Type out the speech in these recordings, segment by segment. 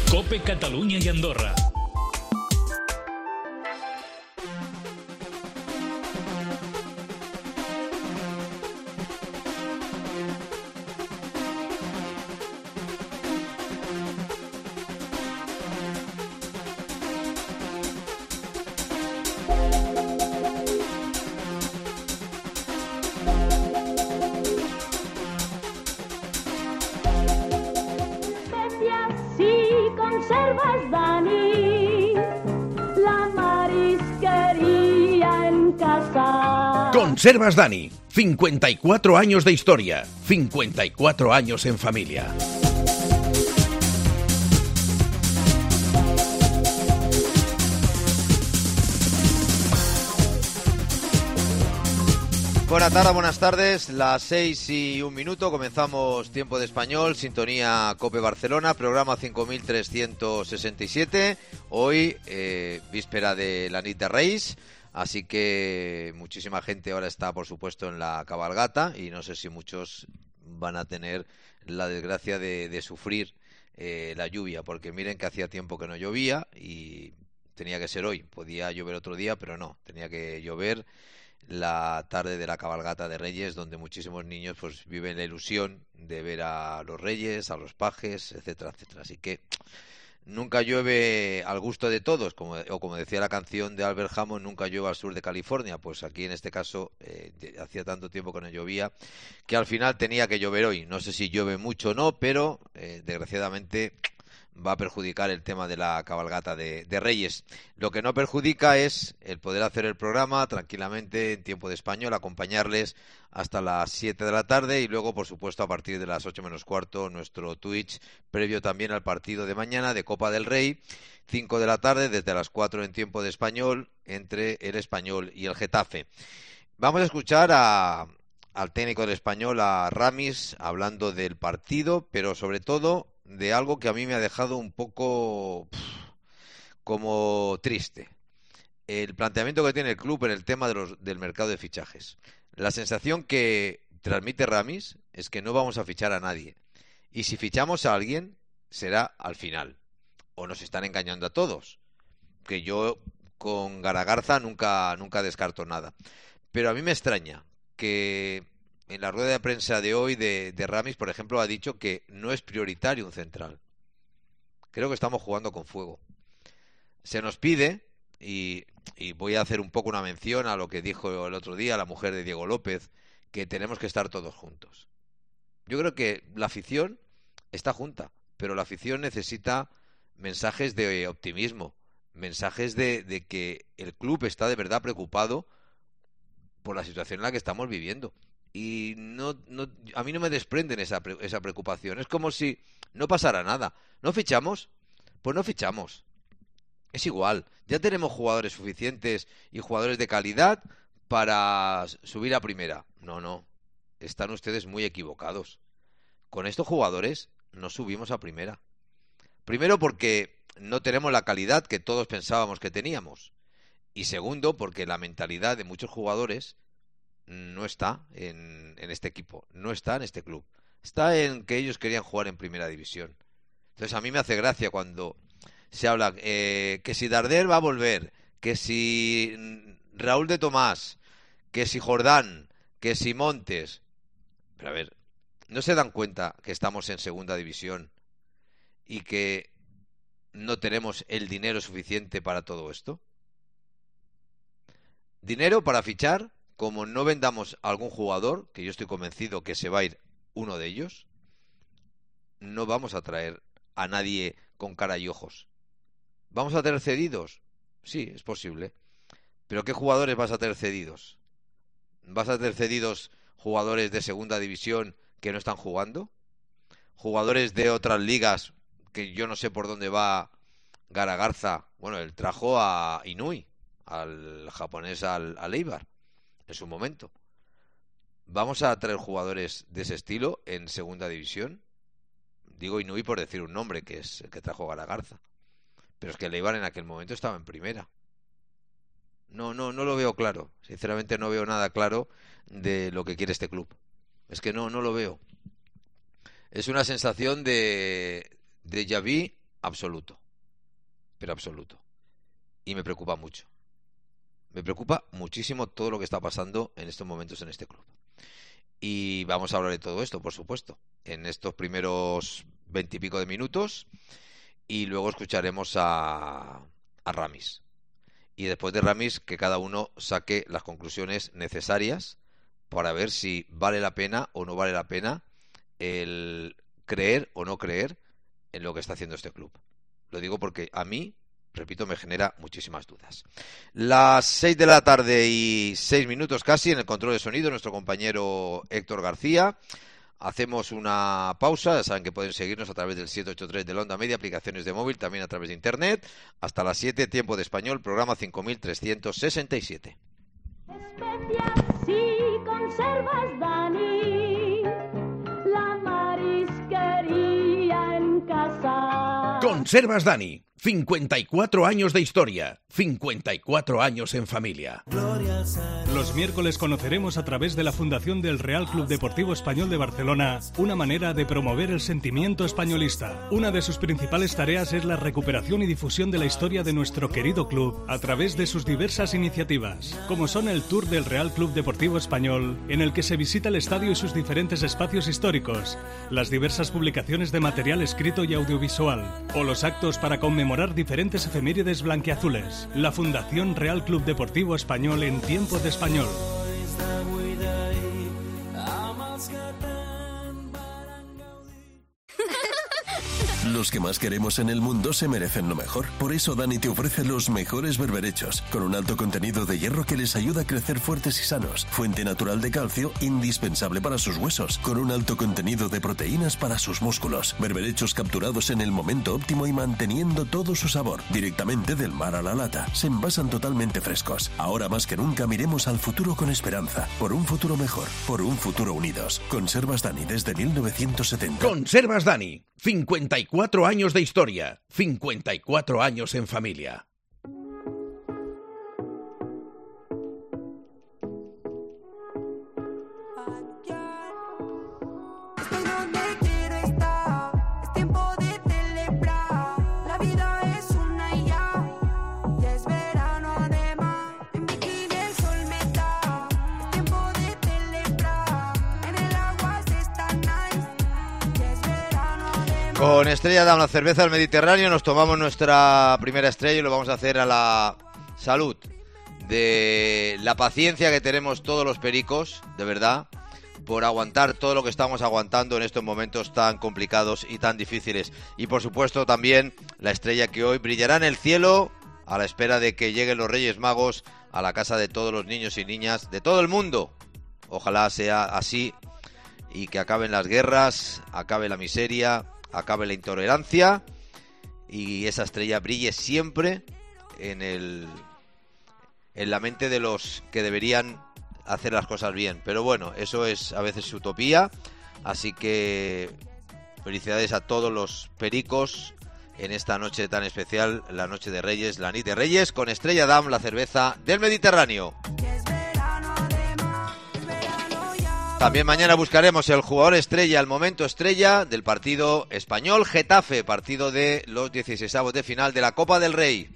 COPE Catalunya i Andorra. Conservas, Dani, la marisquería en casa. Conservas Dani, 54 años de historia, 54 años en familia. Buenas tardes, las 6:01, comenzamos Tiempo de Español, sintonía COPE Barcelona, programa 5367, hoy víspera de la nit de Reis, así que muchísima gente ahora está por supuesto en la cabalgata y no sé si muchos van a tener la desgracia de sufrir la lluvia, porque miren que hacía tiempo que no llovía y tenía que ser hoy, podía llover otro día, pero no, tenía que llover la tarde de la cabalgata de Reyes, donde muchísimos niños pues viven la ilusión de ver a los Reyes, a los pajes, etcétera, etcétera. Así que nunca llueve al gusto de todos, como decía la canción de Albert Hammond, nunca llueve al sur de California. Pues aquí en este caso hacía tanto tiempo que no llovía que al final tenía que llover hoy. No sé si llueve mucho o no, pero desgraciadamente va a perjudicar el tema de la cabalgata de Reyes. Lo que no perjudica es el poder hacer el programa tranquilamente en Tiempo de Español, acompañarles hasta las 7 de la tarde y luego, por supuesto, a partir de las 8 menos cuarto, nuestro Twitch previo también al partido de mañana de Copa del Rey, 5 de la tarde, desde las 4 en Tiempo de Español, entre el Español y el Getafe. Vamos a escuchar al técnico del Español, a Ramis, hablando del partido, pero sobre todo de algo que a mí me ha dejado un poco como triste. El planteamiento que tiene el club en el tema del mercado de fichajes. La sensación que transmite Ramis es que no vamos a fichar a nadie. Y si fichamos a alguien, será al final. O nos están engañando a todos. Que yo con Garagarza nunca descarto nada. Pero a mí me extraña que en la rueda de prensa de hoy de Ramis, por ejemplo, ha dicho que no es prioritario un central. Creo que estamos jugando con fuego. Se nos pide, y voy a hacer un poco una mención a lo que dijo el otro día la mujer de Diego López, que tenemos que estar todos juntos. Yo creo que la afición está junta, pero la afición necesita mensajes de optimismo, mensajes de que el club está de verdad preocupado por la situación en la que estamos viviendo. Y a mí no me desprenden esa preocupación. Es como si no pasara nada. ¿No fichamos? Pues no fichamos. Es igual. Ya tenemos jugadores suficientes y jugadores de calidad para subir a primera. No. Están ustedes muy equivocados. Con estos jugadores no subimos a primera. Primero porque no tenemos la calidad que todos pensábamos que teníamos. Y segundo porque la mentalidad de muchos jugadores no está en este equipo, no está en este club. Está en que ellos querían jugar en primera división. Entonces a mí me hace gracia cuando se habla que si Darder va a volver, que si Raúl de Tomás, que si Jordán, que si Montes. Pero a ver, ¿no se dan cuenta que estamos en segunda división y que no tenemos el dinero suficiente para todo esto? Dinero para fichar. Como no vendamos a algún jugador, que yo estoy convencido que se va a ir uno de ellos, no vamos a traer a nadie con cara y ojos. ¿Vamos a tener cedidos? Sí, es posible. ¿Pero qué jugadores vas a tener cedidos? ¿Vas a tener cedidos jugadores de segunda división que no están jugando? ¿Jugadores de otras ligas que yo no sé por dónde va Garagarza? Bueno, él trajo a Inui, al japonés, al Eibar, en su momento. ¿Vamos a traer jugadores de ese estilo en segunda división? Digo Inui por decir un nombre, que es el que trajo Garagarza. Pero es que el Eibar en aquel momento estaba en primera. No lo veo claro. Sinceramente no veo nada claro de lo que quiere este club. Es que no lo veo. Es una sensación de déjà vu absoluto, pero absoluto. Y me preocupa mucho. Me preocupa muchísimo todo lo que está pasando en estos momentos en este club. Y vamos a hablar de todo esto, por supuesto, en estos primeros 20 y pico de minutos. Y luego escucharemos a Ramis. Y después de Ramis, que cada uno saque las conclusiones necesarias para ver si vale la pena o no vale la pena el creer o no creer en lo que está haciendo este club. Lo digo porque a mí, repito, me genera muchísimas dudas. Las 6 de la tarde y 6 minutos casi, en el control de sonido, nuestro compañero Héctor García. Hacemos una pausa. Ya saben que pueden seguirnos a través del 783 de la Onda Media, aplicaciones de móvil, también a través de internet. Hasta las 7, tiempo de español, programa 5367. Especias y conservas, Dani, la marisquería en casa. Conservas Dani, 54 años de historia, 54 años en familia. Los miércoles conoceremos a través de la Fundación del Real Club Deportivo Español de Barcelona una manera de promover el sentimiento españolista. Una de sus principales tareas es la recuperación y difusión de la historia de nuestro querido club a través de sus diversas iniciativas, como son el Tour del Real Club Deportivo Español, en el que se visita el estadio y sus diferentes espacios históricos, las diversas publicaciones de material escrito y audiovisual, o los actos para conmemorar diferentes efemérides blanquiazules. La Fundación Real Club Deportivo Español en tiempo de español. Los que más queremos en el mundo se merecen lo mejor. Por eso Dani te ofrece los mejores berberechos, con un alto contenido de hierro que les ayuda a crecer fuertes y sanos, fuente natural de calcio indispensable para sus huesos, con un alto contenido de proteínas para sus músculos. Berberechos capturados en el momento óptimo y manteniendo todo su sabor, directamente del mar a la lata. Se envasan totalmente frescos. Ahora más que nunca miremos al futuro con esperanza, por un futuro mejor, por un futuro unidos. Conservas Dani desde 1970. Conservas Dani, 54 años de historia, 54 años en familia. Con Estrella Damm, la cerveza del Mediterráneo, nos tomamos nuestra primera estrella y lo vamos a hacer a la salud de la paciencia que tenemos todos los pericos, de verdad, por aguantar todo lo que estamos aguantando en estos momentos tan complicados y tan difíciles. Y por supuesto también la estrella que hoy brillará en el cielo a la espera de que lleguen los Reyes Magos a la casa de todos los niños y niñas de todo el mundo. Ojalá sea así y que acaben las guerras, acabe la miseria, acabe la intolerancia y esa estrella brille siempre en la mente de los que deberían hacer las cosas bien. Pero bueno, eso es a veces utopía, así que felicidades a todos los pericos en esta noche tan especial, la noche de Reyes, la nit de Reyes, con Estrella Damm, la cerveza del Mediterráneo. También mañana buscaremos el jugador estrella, el momento estrella del partido Español-Getafe, partido de los 16avos de final de la Copa del Rey.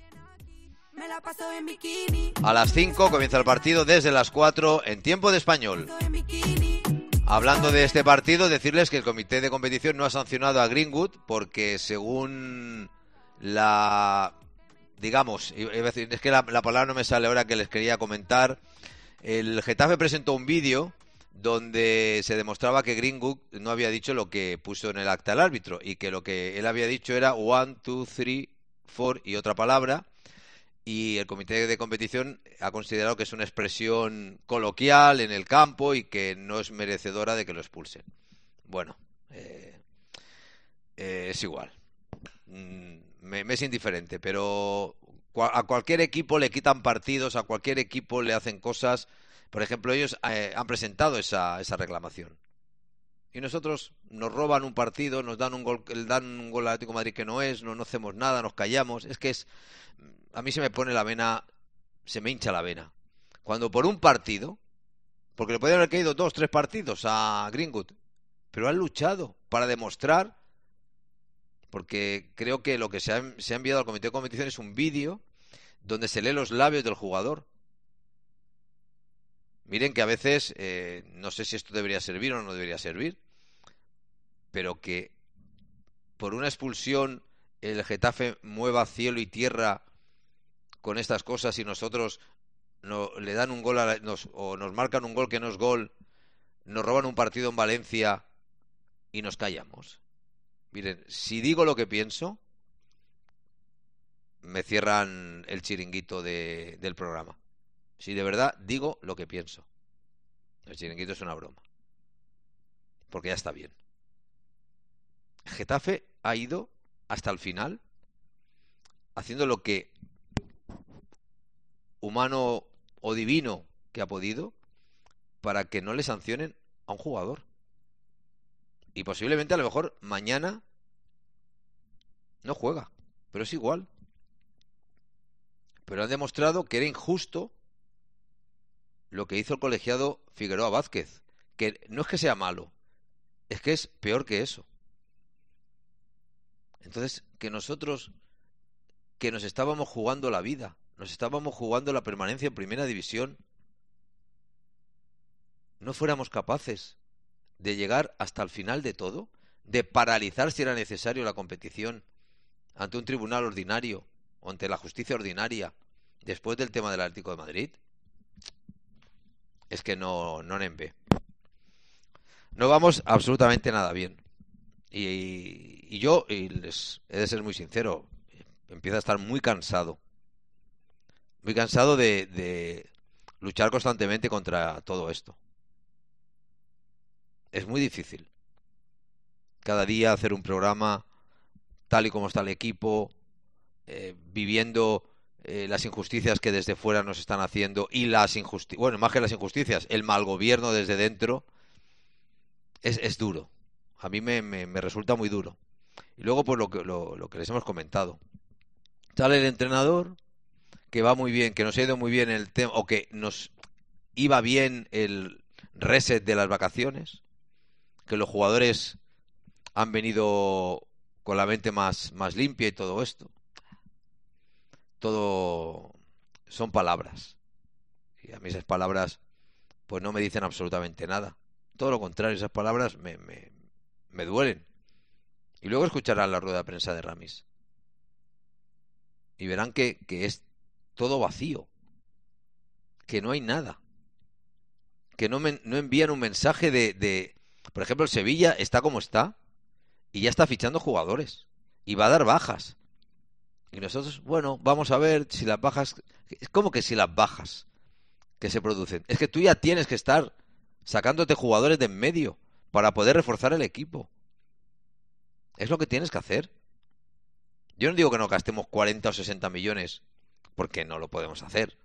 A las 5 comienza el partido, desde las 4 en tiempo de español. Hablando de este partido, decirles que el comité de competición no ha sancionado a Greenwood porque según digamos, es que la palabra no me sale ahora que les quería comentar, el Getafe presentó un vídeo donde se demostraba que Greenwood no había dicho lo que puso en el acta el árbitro y que lo que él había dicho era 1, 2, 3, 4 y otra palabra, y el comité de competición ha considerado que es una expresión coloquial en el campo y que no es merecedora de que lo expulsen. Bueno, es igual, me es indiferente, pero a cualquier equipo le quitan partidos, a cualquier equipo le hacen cosas. Por ejemplo, ellos han presentado esa reclamación. Y nosotros nos roban un partido, nos dan un gol al Atlético de Madrid que no hacemos nada, nos callamos. Es que a mí se me pone la vena, se me hincha la vena. Cuando por un partido, porque le podrían haber caído 2, 3 partidos a Greenwood, pero han luchado para demostrar porque creo que lo que se ha enviado al comité de competición es un vídeo donde se lee los labios del jugador. Miren que a veces, no sé si esto debería servir o no debería servir, pero que por una expulsión el Getafe mueva cielo y tierra con estas cosas y nosotros le dan un gol o nos marcan un gol que no es gol, nos roban un partido en Valencia y nos callamos. Miren, si digo lo que pienso, me cierran el chiringuito del programa. Si de verdad digo lo que pienso. El chiringuito es una broma. Porque ya está bien. Getafe ha ido hasta el final haciendo lo que humano o divino que ha podido para que no le sancionen a un jugador. Y posiblemente a lo mejor mañana no juega, pero es igual. Pero han demostrado que era injusto lo que hizo el colegiado Figueroa Vázquez, que no es que sea malo, es que es peor que eso. Entonces, que nosotros, que nos estábamos jugando la vida, nos estábamos jugando la permanencia en primera división, no fuéramos capaces de llegar hasta el final de todo, de paralizar si era necesario la competición ante un tribunal ordinario o ante la justicia ordinaria después del tema del Atlético de Madrid, es que no en ve. No vamos absolutamente nada bien. Y yo, les he de ser muy sincero, empiezo a estar muy cansado de luchar constantemente contra todo esto. Es muy difícil cada día hacer un programa tal y como está el equipo, viviendo las injusticias que desde fuera nos están haciendo y las injusticias, bueno, más que las injusticias, el mal gobierno desde dentro es duro. A mí me resulta muy duro. Y luego, pues lo que les hemos comentado. Sale el entrenador, que va muy bien, que nos ha ido muy bien el tema, o que nos iba bien el reset de las vacaciones, que los jugadores han venido con la mente más limpia y todo esto. Todo son palabras. Y a mí esas palabras pues no me dicen absolutamente nada. Todo lo contrario, esas palabras me duelen. Y luego escucharán la rueda de prensa de Ramis. Y verán que es todo vacío. Que no hay nada. Que no envían un mensaje de... Por ejemplo, el Sevilla está como está y ya está fichando jugadores. Y va a dar bajas. Y nosotros, bueno, vamos a ver si las bajas... Es como que si las bajas que se producen. Es que tú ya tienes que estar sacándote jugadores de en medio para poder reforzar el equipo. Es lo que tienes que hacer. Yo no digo que no gastemos 40 o 60 millones, porque no lo podemos hacer.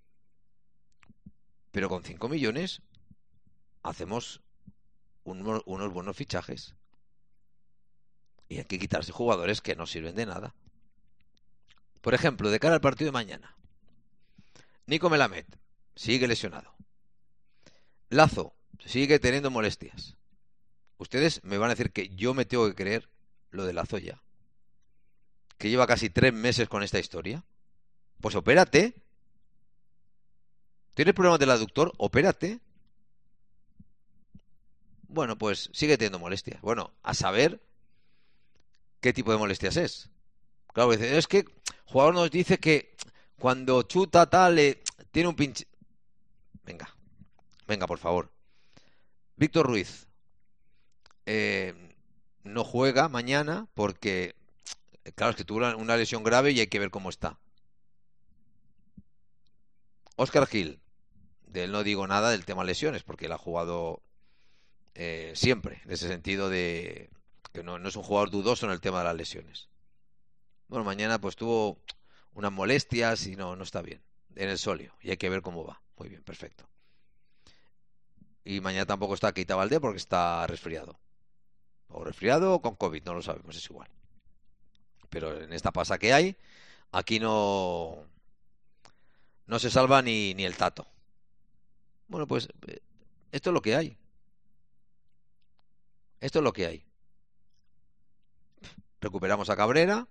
Pero con 5 millones hacemos unos buenos fichajes. Y hay que quitarse jugadores que no sirven de nada. Por ejemplo, de cara al partido de mañana. Nico Melamed sigue lesionado. Lazo sigue teniendo molestias. Ustedes me van a decir que yo me tengo que creer lo de Lazo ya. Que lleva casi 3 meses con esta historia. Pues opérate. ¿Tienes problemas del aductor? Opérate. Bueno, pues sigue teniendo molestias. Bueno, a saber qué tipo de molestias es. Claro, es que el jugador nos dice que cuando chuta tal, tiene un pinche... Venga, por favor. Víctor Ruiz no juega mañana porque, claro, es que tuvo una lesión grave y hay que ver cómo está. Óscar Gil, de él no digo nada del tema lesiones porque él ha jugado siempre, en ese sentido de que no es un jugador dudoso en el tema de las lesiones. Bueno, mañana pues tuvo unas molestias y no está bien en el sóleo y hay que ver cómo va. Muy bien, perfecto. Y mañana tampoco está Keita Baldé porque está resfriado. O resfriado o con COVID, no lo sabemos, es igual. Pero en esta pasa que hay, aquí no se salva ni el tato. Bueno, pues esto es lo que hay. Esto es lo que hay. recuperamos a Cabrera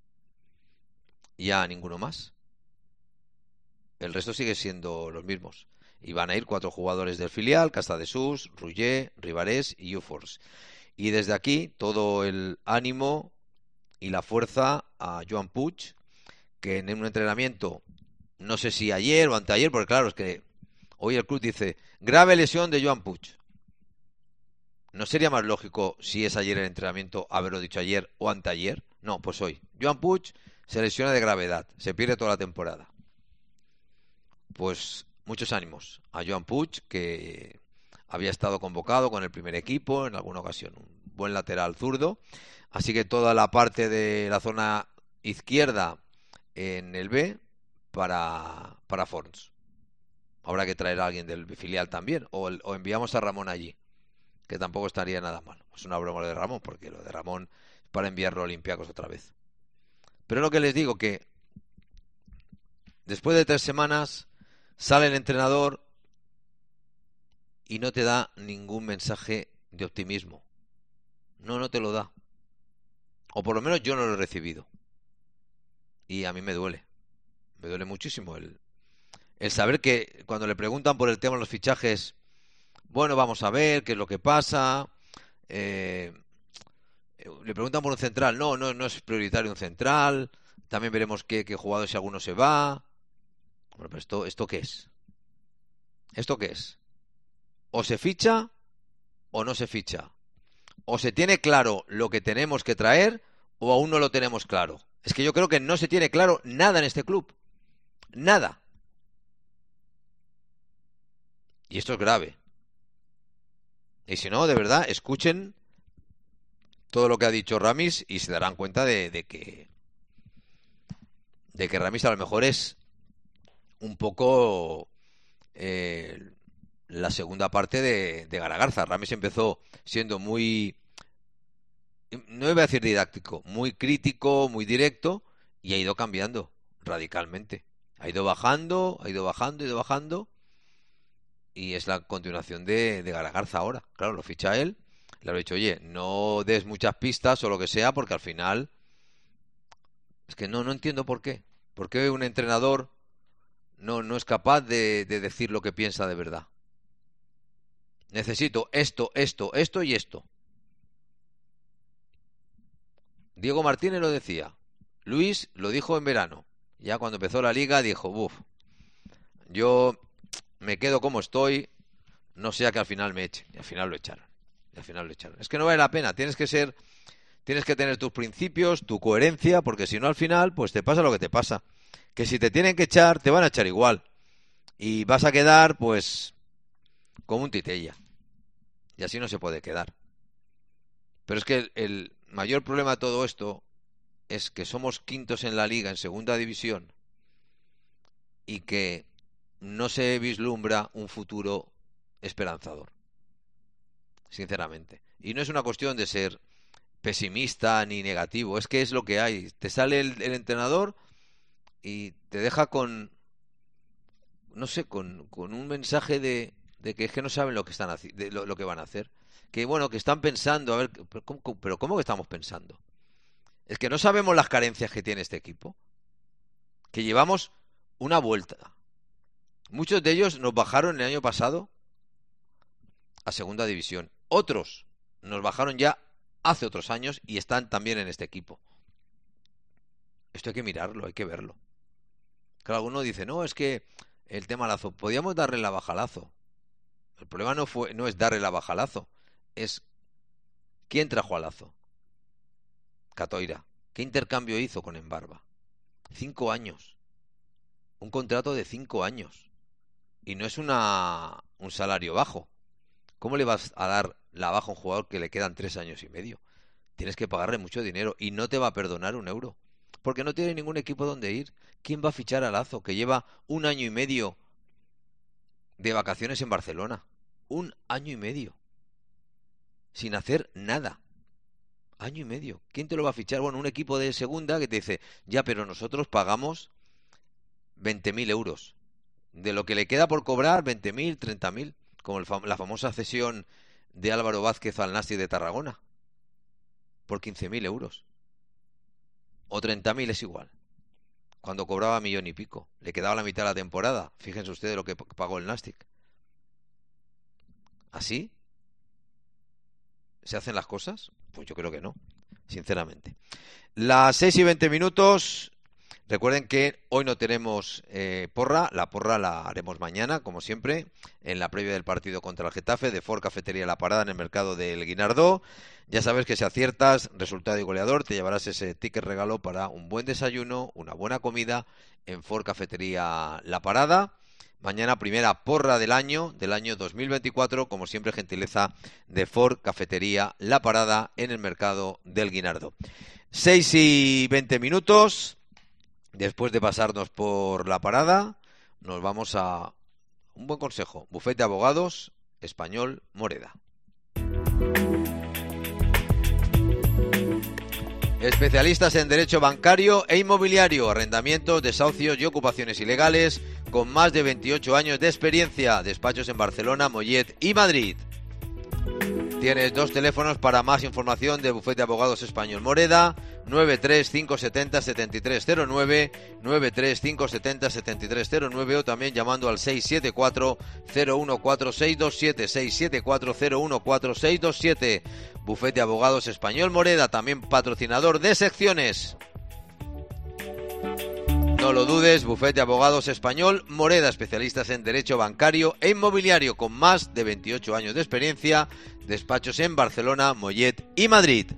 y ya ninguno más. El resto sigue siendo los mismos. Y van a ir 4 jugadores del filial: Casadesús, Ruller, Ribarés y Ufors. Y desde aquí todo el ánimo y la fuerza a Joan Puig, que en un entrenamiento, no sé si ayer o anteayer, porque claro, es que hoy el club dice grave lesión de Joan Puig. ¿No sería más lógico, si es ayer el entrenamiento, haberlo dicho ayer o anteayer? No, pues hoy. Joan Puig se lesiona de gravedad, se pierde toda la temporada. Pues muchos ánimos a Joan Puig, que había estado convocado con el primer equipo en alguna ocasión, un buen lateral zurdo. Así que toda la parte de la zona izquierda en el B para Forns. Habrá que traer a alguien del filial también, o enviamos a Ramón allí, que tampoco estaría nada mal. Es una broma lo de Ramón, porque lo de Ramón es para enviarlo a Olympiacos otra vez. Pero lo que les digo, que después de 3 semanas sale el entrenador y no te da ningún mensaje de optimismo. No te lo da. O por lo menos yo no lo he recibido. Y a mí me duele. Me duele muchísimo el saber que cuando le preguntan por el tema de los fichajes, bueno, vamos a ver qué es lo que pasa. Le preguntan por un central. No es prioritario un central. También veremos qué jugador, si alguno se va. Bueno, pero ¿esto qué es? ¿Esto qué es? O se ficha o no se ficha. O se tiene claro lo que tenemos que traer o aún no lo tenemos claro. Es que yo creo que no se tiene claro nada en este club. Nada. Y esto es grave. Y si no, de verdad, escuchen todo lo que ha dicho Ramis y se darán cuenta de que Ramis a lo mejor es un poco la segunda parte de Garagarza. Ramis empezó siendo muy, no iba a decir didáctico, muy crítico, muy directo, y ha ido cambiando radicalmente. Ha ido bajando, y es la continuación de Garagarza ahora. Claro, lo ficha él, le habrá dicho, oye, no des muchas pistas o lo que sea, porque al final es que no entiendo por qué. ¿Por qué un entrenador no es capaz de decir lo que piensa de verdad? Necesito esto y esto. Diego Martínez lo decía. Luis lo dijo en verano. Ya cuando empezó la liga dijo, yo me quedo como estoy, no sea que al final me echen. Y al final lo echaron. Es que no vale la pena. Tienes que tener tus principios, tu coherencia, porque si no al final, pues te pasa lo que te pasa. Que si te tienen que echar, te van a echar igual. Y vas a quedar, pues, como un titella. Y así no se puede quedar. Pero es que el mayor problema de todo esto es que somos quintos en la liga, en segunda división, y que no se vislumbra un futuro esperanzador. Sinceramente. Y no es una cuestión de ser pesimista ni negativo, es que es lo que hay. Te sale el entrenador y te deja con, no sé, con un mensaje de que es que no saben lo que están haciendo, lo que van a hacer. Que bueno, que están pensando, a ver, pero ¿cómo que estamos pensando? Es que no sabemos las carencias que tiene este equipo. Que llevamos una vuelta. Muchos de ellos nos bajaron el año pasado a segunda división. Otros nos bajaron ya hace otros años y están también en este equipo. Esto hay que mirarlo, hay que verlo. Claro, alguno dice, no, es que el tema Lazo, podíamos darle la baja a Lazo. El problema no es darle la baja a Lazo, es ¿quién trajo a Lazo? Catoira. ¿Qué intercambio hizo con Embarba? 5 años. Un contrato de 5 años. Y no es un salario bajo. ¿Cómo le vas a dar la baja a un jugador que le quedan 3 años y medio? Tienes que pagarle mucho dinero y no te va a perdonar un euro. Porque no tiene ningún equipo donde ir. ¿Quién va a fichar a Lazo, que lleva 1 año y medio de vacaciones en Barcelona? 1 año y medio. Sin hacer nada. Año y medio. ¿Quién te lo va a fichar? Bueno, un equipo de segunda que te dice, ya, pero nosotros pagamos 20.000 euros. De lo que le queda por cobrar, 20.000, 30.000. Como la famosa cesión de Álvaro Vázquez al Nasti de Tarragona. Por 15.000 euros. o 30.000 es igual. Cuando cobraba 1.000.000 y pico. Le quedaba la mitad de la temporada. Fíjense ustedes lo que pagó el Nàstic. ¿Así se hacen las cosas? Pues yo creo que no, sinceramente. Las 6:20. Recuerden que hoy no tenemos porra. La porra la haremos mañana, como siempre, en la previa del partido contra el Getafe, de Ford Cafetería La Parada en el mercado del Guinardó. Ya sabes que si aciertas resultado y goleador, te llevarás ese ticket regalo para un buen desayuno, una buena comida en Ford Cafetería La Parada. Mañana primera porra del año 2024, como siempre, gentileza de Ford Cafetería La Parada en el mercado del Guinardó. 6:20. Después de pasarnos por La Parada, nos vamos a un buen consejo. Bufete de Abogados Español Moreda. Especialistas en derecho bancario e inmobiliario, arrendamientos, desahucios y ocupaciones ilegales, con más de 28 años de experiencia. Despachos en Barcelona, Mollet y Madrid. Tienes 2 teléfonos para más información de Bufete de Abogados Español Moreda: 935707309, 935707309, o también llamando al 674-014-627, 674-014-627. Bufete de Abogados Español Moreda, también patrocinador de secciones. No lo dudes, Bufete de Abogados Español Moreda, especialistas en derecho bancario e inmobiliario, con más de 28 años de experiencia. Despachos en Barcelona, Mollet y Madrid.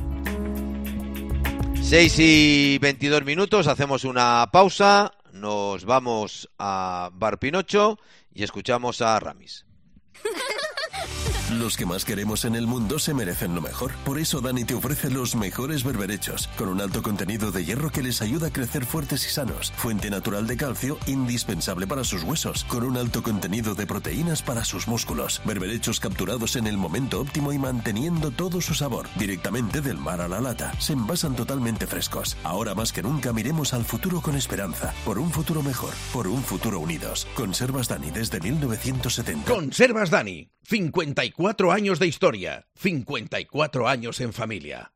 6:22. Hacemos una pausa, nos vamos a Bar Pinocho y escuchamos a Ramis. Los que más queremos en el mundo se merecen lo mejor. Por eso Dani te ofrece los mejores berberechos, con un alto contenido de hierro que les ayuda a crecer fuertes y sanos. Fuente natural de calcio, indispensable para sus huesos, con un alto contenido de proteínas para sus músculos. Berberechos capturados en el momento óptimo y manteniendo todo su sabor. Directamente del mar a la lata. Se envasan totalmente frescos. Ahora más que nunca miremos al futuro con esperanza. Por un futuro mejor. Por un futuro unidos. Conservas Dani desde 1970. Conservas Dani. 54 años de historia, 54 años en familia.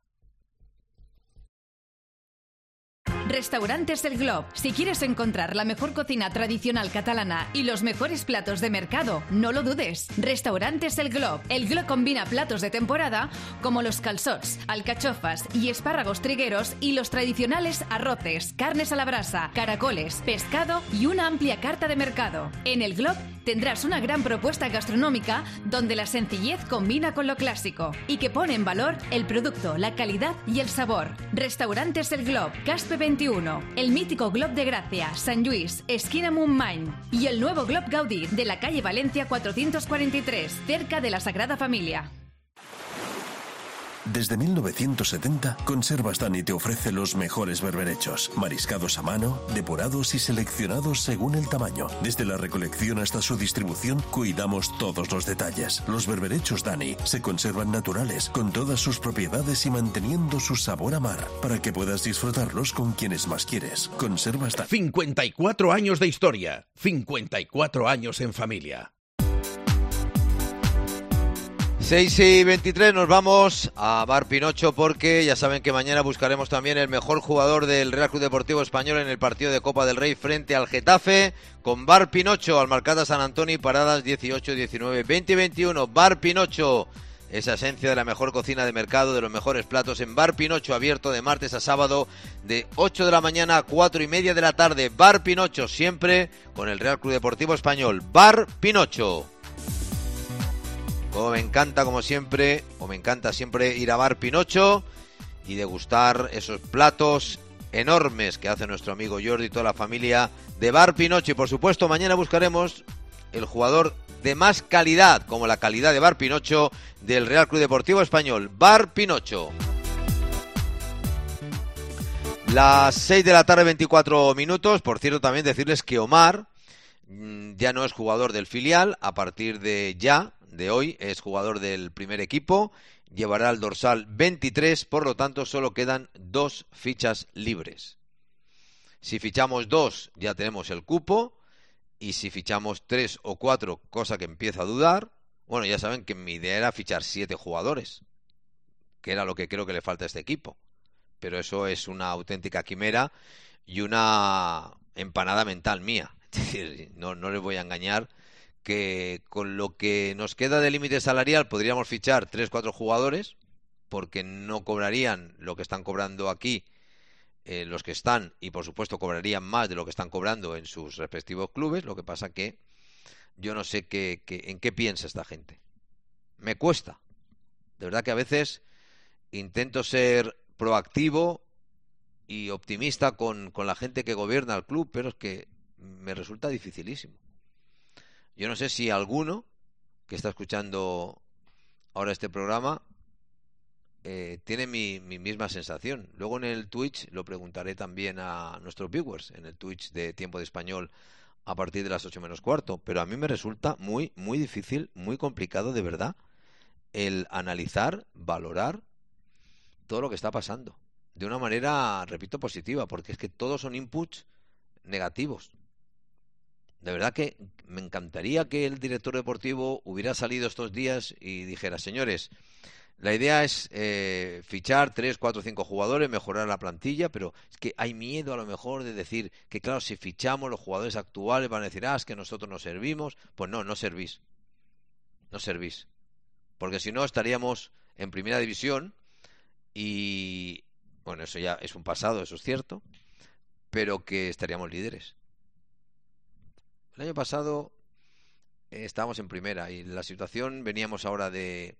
Restaurantes El Glob. Si quieres encontrar la mejor cocina tradicional catalana y los mejores platos de mercado, no lo dudes. Restaurantes El Glob. El Glob combina platos de temporada como los calçots, alcachofas y espárragos trigueros, y los tradicionales arroces, carnes a la brasa, caracoles, pescado y una amplia carta de mercado. En El Glob tendrás una gran propuesta gastronómica donde la sencillez combina con lo clásico y que pone en valor el producto, la calidad y el sabor. Restaurantes El Glob, Caspe 21, el mítico Glob de Gracia, Sant Lluís, esquina Montmany, y el nuevo Glob Gaudí de la calle Valencia 443, cerca de la Sagrada Familia. Desde 1970, Conservas Dani te ofrece los mejores berberechos, mariscados a mano, depurados y seleccionados según el tamaño. Desde la recolección hasta su distribución, cuidamos todos los detalles. Los berberechos Dani se conservan naturales, con todas sus propiedades y manteniendo su sabor a mar, para que puedas disfrutarlos con quienes más quieres. Conservas Dani. 54 años de historia, 54 años en familia. 6:23, nos vamos a Bar Pinocho, porque ya saben que mañana buscaremos también el mejor jugador del Real Club Deportivo Español en el partido de Copa del Rey frente al Getafe, con Bar Pinocho, Almarcada San Antonio, paradas 18, 19, 20 y 21. Bar Pinocho, esa esencia de la mejor cocina de mercado, de los mejores platos, en Bar Pinocho, abierto de martes a sábado de 8 de la mañana a 4:30 de la tarde. Bar Pinocho, siempre con el Real Club Deportivo Español. Bar Pinocho. Como me encanta, como siempre, o me encanta siempre ir a Bar Pinocho y degustar esos platos enormes que hace nuestro amigo Jordi y toda la familia de Bar Pinocho. Y por supuesto, mañana buscaremos el jugador de más calidad, como la calidad de Bar Pinocho del Real Club Deportivo Español. Bar Pinocho. Las 6 de la tarde, 24 minutos. Por cierto, también decirles que Omar ya no es jugador del filial. A partir de hoy es jugador del primer equipo, llevará el dorsal 23, por lo tanto solo quedan 2 fichas libres. Si fichamos 2 ya tenemos el cupo, y si fichamos 3 o 4, cosa que empiezo a dudar, bueno, ya saben que mi idea era fichar 7 jugadores, que era lo que creo que le falta a este equipo, pero eso es una auténtica quimera y una empanada mental mía. Es decir, no les voy a engañar que con lo que nos queda de límite salarial podríamos fichar 3-4 jugadores, porque no cobrarían lo que están cobrando aquí los que están, y por supuesto cobrarían más de lo que están cobrando en sus respectivos clubes. Lo que pasa que yo no sé en qué piensa esta gente. Me cuesta. De verdad que a veces intento ser proactivo y optimista con la gente que gobierna el club, pero es que me resulta dificilísimo. Yo no sé si alguno que está escuchando ahora este programa tiene mi misma sensación. Luego en el Twitch lo preguntaré también a nuestros viewers, en el Twitch de Tiempo de Español a partir de las 8 menos cuarto. Pero a mí me resulta muy, muy difícil, muy complicado de verdad el analizar, valorar todo lo que está pasando de una manera, repito, positiva, porque es que todos son inputs negativos. De verdad que me encantaría que el director deportivo hubiera salido estos días y dijera: señores, la idea es fichar 3, 4, 5 jugadores, mejorar la plantilla, pero es que hay miedo a lo mejor de decir que, claro, si fichamos los jugadores actuales van a decir: es que nosotros no servimos. Pues no servís. No servís. Porque si no estaríamos en primera división y, bueno, eso ya es un pasado, eso es cierto, pero que estaríamos líderes. El año pasado estábamos en primera y la situación, veníamos ahora de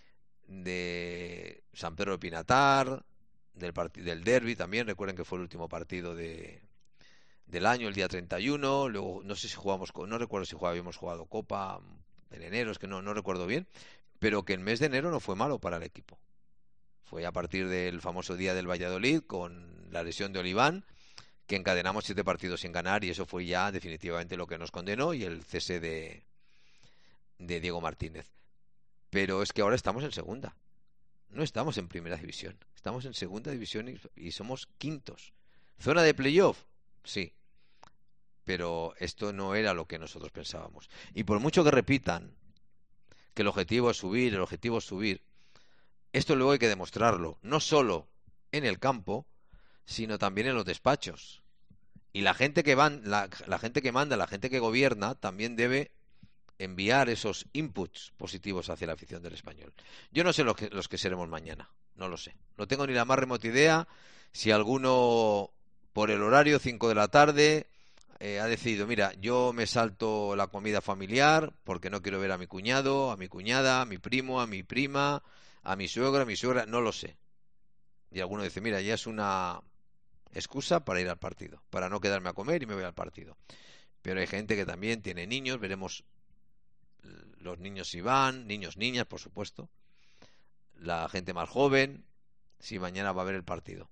San Pedro de Pinatar, del derbi también. Recuerden que fue el último partido del año, el día 31. Luego no sé si jugamos, no recuerdo si habíamos jugado Copa en enero, es que no recuerdo bien, pero que el mes de enero no fue malo para el equipo. Fue a partir del famoso día del Valladolid, con la lesión de Oliván, que encadenamos 7 partidos sin ganar, y eso fue ya definitivamente lo que nos condenó, y el cese de Diego Martínez. Pero es que ahora estamos en segunda. No estamos en primera división. Estamos en segunda división y somos quintos. ¿Zona de playoff? Sí. Pero esto no era lo que nosotros pensábamos. Y por mucho que repitan que el objetivo es subir, esto luego hay que demostrarlo. No solo en el campo, sino también en los despachos. Y la gente que manda, la gente que gobierna, también debe enviar esos inputs positivos hacia la afición del Español. Yo no sé los que seremos mañana, no lo sé. No tengo ni la más remota idea si alguno, por el horario 5 de la tarde, ha decidido: mira, yo me salto la comida familiar porque no quiero ver a mi cuñado, a mi cuñada, a mi primo, a mi prima, a mi suegra, no lo sé. Y alguno dice: mira, ya es una excusa para ir al partido, para no quedarme a comer y me voy al partido. Pero hay gente que también tiene niños, veremos los niños si van, niños, niñas, por supuesto, la gente más joven, si mañana va a ver el partido.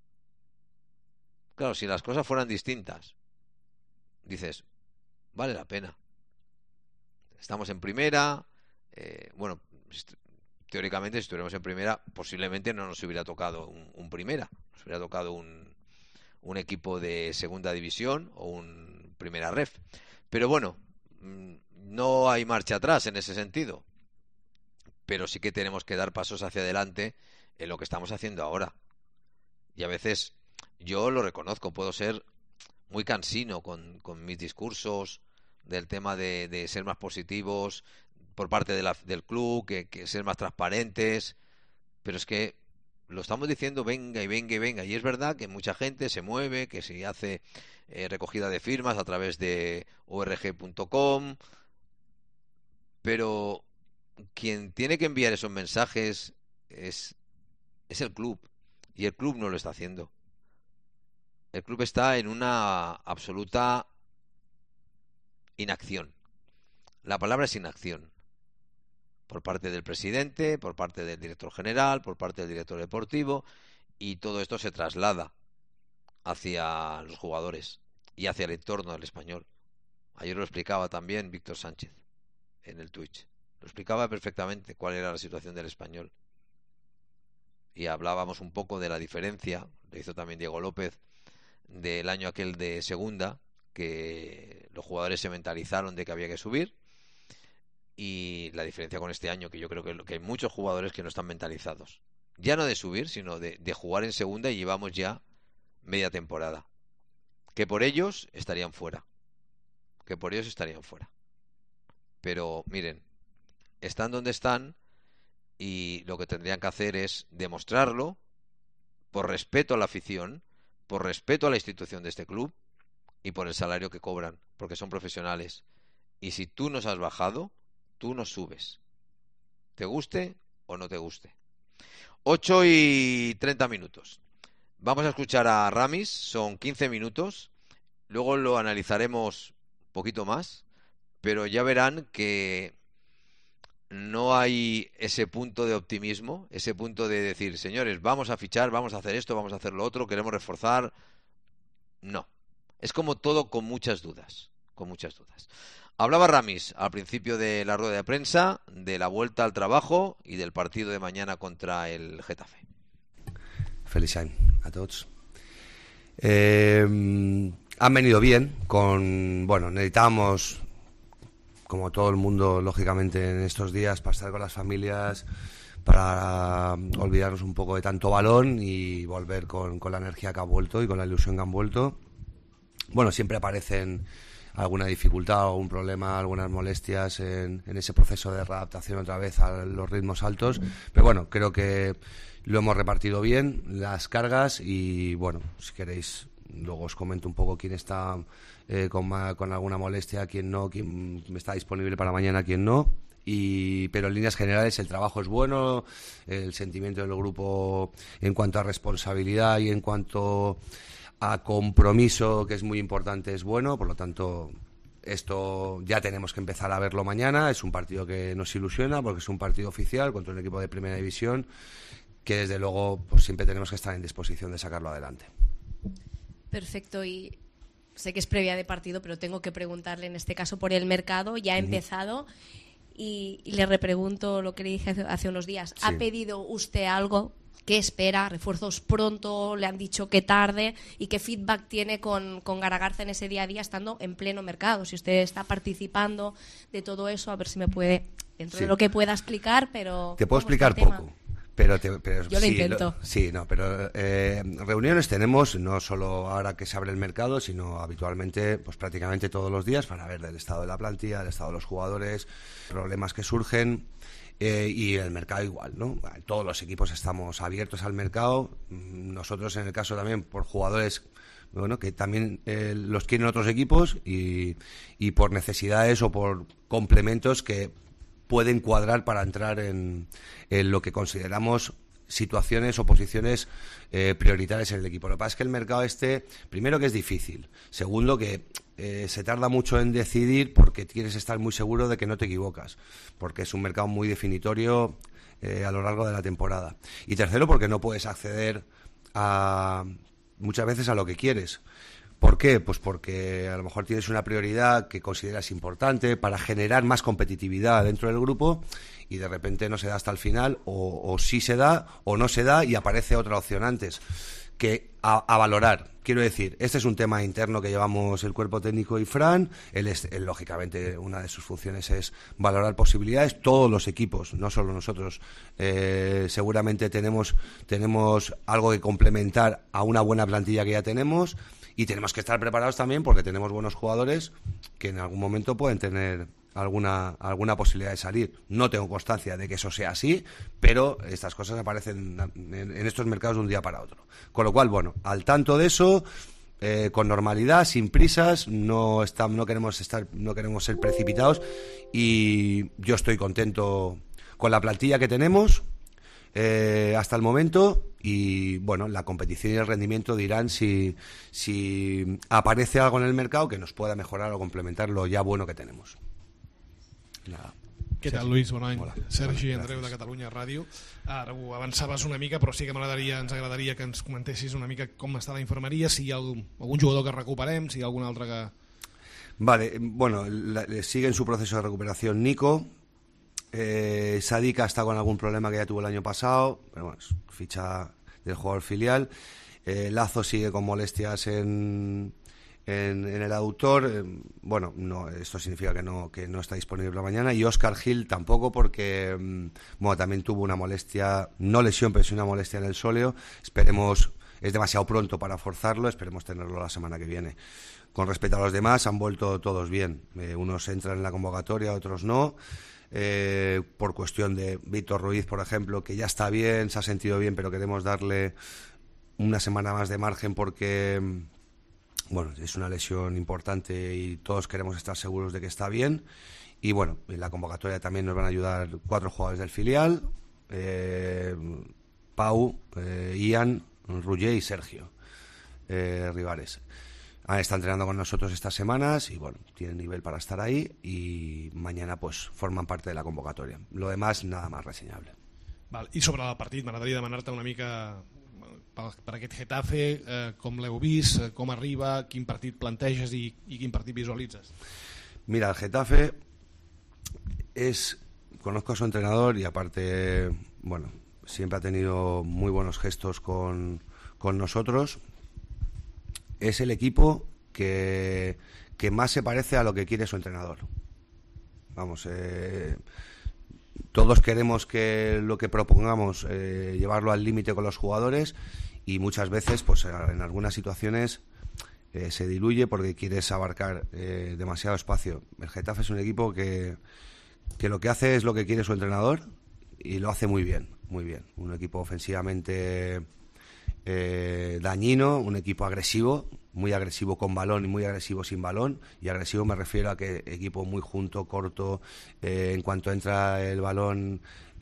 Claro, si las cosas fueran distintas, dices, vale la pena. Estamos en primera, bueno, teóricamente si estuviéramos en primera, posiblemente no nos hubiera tocado un primera, nos hubiera tocado un equipo de segunda división o un primera ref. Pero bueno, no hay marcha atrás en ese sentido, pero sí que tenemos que dar pasos hacia adelante en lo que estamos haciendo ahora. Y a veces, yo lo reconozco, puedo ser muy cansino con mis discursos del tema de ser más positivos por parte del club, que ser más transparentes, pero es que lo estamos diciendo venga y venga y venga, y es verdad que mucha gente se mueve, que se hace recogida de firmas a través de org.com, pero quien tiene que enviar esos mensajes es el club, y el club no lo está haciendo. El club está en una absoluta inacción. La palabra es inacción. Por parte del presidente, por parte del director general, por parte del director deportivo, y todo esto se traslada hacia los jugadores y hacia el entorno del Español. Ayer lo explicaba también Víctor Sánchez en el Twitch. Lo explicaba perfectamente cuál era la situación del Español. Y hablábamos un poco de la diferencia, lo hizo también Diego López, del año aquel de segunda, que los jugadores se mentalizaron de que había que subir, y la diferencia con este año, que yo creo que hay muchos jugadores que no están mentalizados ya no de subir, sino de jugar en segunda, y llevamos ya media temporada. Que por ellos estarían fuera. Pero miren, están donde están, y lo que tendrían que hacer es demostrarlo por respeto a la afición, por respeto a la institución de este club y por el salario que cobran, porque son profesionales. Y si tú nos has bajado, tú nos subes, te guste o no te guste. 8:30. Vamos a escuchar a Ramis, son 15 minutos, luego lo analizaremos un poquito más, pero ya verán que no hay ese punto de optimismo, ese punto de decir, señores, vamos a fichar, vamos a hacer esto, vamos a hacer lo otro, queremos reforzar. No, es como todo con muchas dudas. Hablaba Ramis al principio de la rueda de prensa de la vuelta al trabajo y del partido de mañana contra el Getafe. Feliz any a tots. Han venido bien, necesitábamos, como todo el mundo, lógicamente, en estos días, para estar con las familias, para olvidarnos un poco de tanto balón y volver con la energía que ha vuelto y con la ilusión que han vuelto. Bueno, siempre aparecen alguna dificultad o un problema, algunas molestias en ese proceso de readaptación otra vez a los ritmos altos, pero bueno, creo que lo hemos repartido bien, las cargas, y bueno, si queréis luego os comento un poco quién está con alguna molestia, quién no, quién está disponible para mañana, quién no. Pero en líneas generales el trabajo es bueno, el sentimiento del grupo en cuanto a responsabilidad y en cuanto a compromiso, que es muy importante, es bueno. Por lo tanto, esto ya tenemos que empezar a verlo mañana. Es un partido que nos ilusiona porque es un partido oficial contra un equipo de primera división que desde luego pues siempre tenemos que estar en disposición de sacarlo adelante. Perfecto, y sé que es previa de partido, pero tengo que preguntarle en este caso por el mercado. Ya ha empezado y le repregunto lo que le dije hace unos días. Sí. ¿Ha pedido usted algo? ¿Qué espera? ¿Refuerzos pronto? ¿Le han dicho que tarde? ¿Y qué feedback tiene con Garagarza en ese día a día estando en pleno mercado? Si usted está participando de todo eso, a ver si me puede, dentro de lo que pueda explicar, pero... Te puedo explicar poco. Pero yo lo intento. Reuniones tenemos, no solo ahora que se abre el mercado, sino habitualmente, pues prácticamente todos los días, para ver del estado de la plantilla, del estado de los jugadores, problemas que surgen, y el mercado igual, ¿no? Todos los equipos estamos abiertos al mercado. Nosotros, en el caso también, por jugadores, bueno, que también los quieren otros equipos y por necesidades o por complementos que pueden cuadrar para entrar en lo que consideramos situaciones o posiciones prioritarias en el equipo. Lo que pasa es que el mercado primero que es difícil, segundo que se tarda mucho en decidir porque quieres estar muy seguro de que no te equivocas, porque es un mercado muy definitorio a lo largo de la temporada, y tercero porque no puedes acceder muchas veces a lo que quieres. ¿Por qué? Pues porque a lo mejor tienes una prioridad que consideras importante para generar más competitividad dentro del grupo y de repente no se da hasta el final, o sí se da o no se da y aparece otra opción antes. Que a valorar. Quiero decir, este es un tema interno que llevamos el cuerpo técnico y Fran. Él, lógicamente, una de sus funciones es valorar posibilidades. Todos los equipos, no solo nosotros, seguramente tenemos algo que complementar a una buena plantilla que ya tenemos. Y tenemos que estar preparados también porque tenemos buenos jugadores que en algún momento pueden tener alguna posibilidad de salir. No tengo constancia de que eso sea así, pero estas cosas aparecen en estos mercados de un día para otro. Con lo cual, bueno, al tanto de eso, con normalidad, sin prisas, no queremos ser precipitados, y yo estoy contento con la plantilla que tenemos hasta el momento. Y bueno, la competición y el rendimiento dirán si aparece algo en el mercado que nos pueda mejorar o complementar lo ya bueno que tenemos. Nada. Què tal, Lluís? Bon any. Hola. Sergi Andreu, de Catalunya Ràdio. Ara ho avançaves una mica, però sí que ens agradaria que ens comentessis una mica com està la infermeria, si hi ha algun jugador que recuperem, si hi ha algun altre que... Vale, bueno, sigue en su proceso de recuperación Nico. Sadika está con algún problema que ya tuvo el año pasado, pero bueno, es ficha del jugador filial. Lazo sigue con molestias en en el aductor, bueno, no, esto significa que no está disponible mañana, y Óscar Gil tampoco, porque bueno, también tuvo una molestia, no lesión, pero sí una molestia en el sóleo. Esperemos, es demasiado pronto para forzarlo, esperemos tenerlo la semana que viene. Con respecto a los demás, han vuelto todos bien, unos entran en la convocatoria, otros no. Por cuestión de Víctor Ruiz, por ejemplo, que ya está bien, se ha sentido bien, pero queremos darle una semana más de margen porque bueno, es una lesión importante y todos queremos estar seguros de que está bien. Y bueno, en la convocatoria también nos van a ayudar 4 jugadores del filial, Pau, Ian, Rugger y Sergio Rivares. Está entrenando con nosotros estas semanas y bueno, tienen nivel para estar ahí, y mañana pues forman parte de la convocatoria. Lo demás, nada más reseñable. Val. I sobre el partit, m'agradaria demanar-te una mica per aquest Getafe, com l'heu vist, com arriba, quin partit planteges i quin partit visualitzes. Mira, el Getafe conozco a su entrenador y aparte, bueno, siempre ha tenido muy buenos gestos con nosotros. Es el equipo que más se parece a lo que quiere su entrenador. Vamos, todos queremos que lo que propongamos llevarlo al límite con los jugadores, y muchas veces pues en algunas situaciones se diluye porque quieres abarcar demasiado espacio. El Getafe es un equipo que lo que hace es lo que quiere su entrenador y lo hace muy bien, muy bien. Un equipo ofensivamente dañino, un equipo agresivo, muy agresivo con balón y muy agresivo sin balón. Y agresivo me refiero a que equipo muy junto, corto, en cuanto entra el balón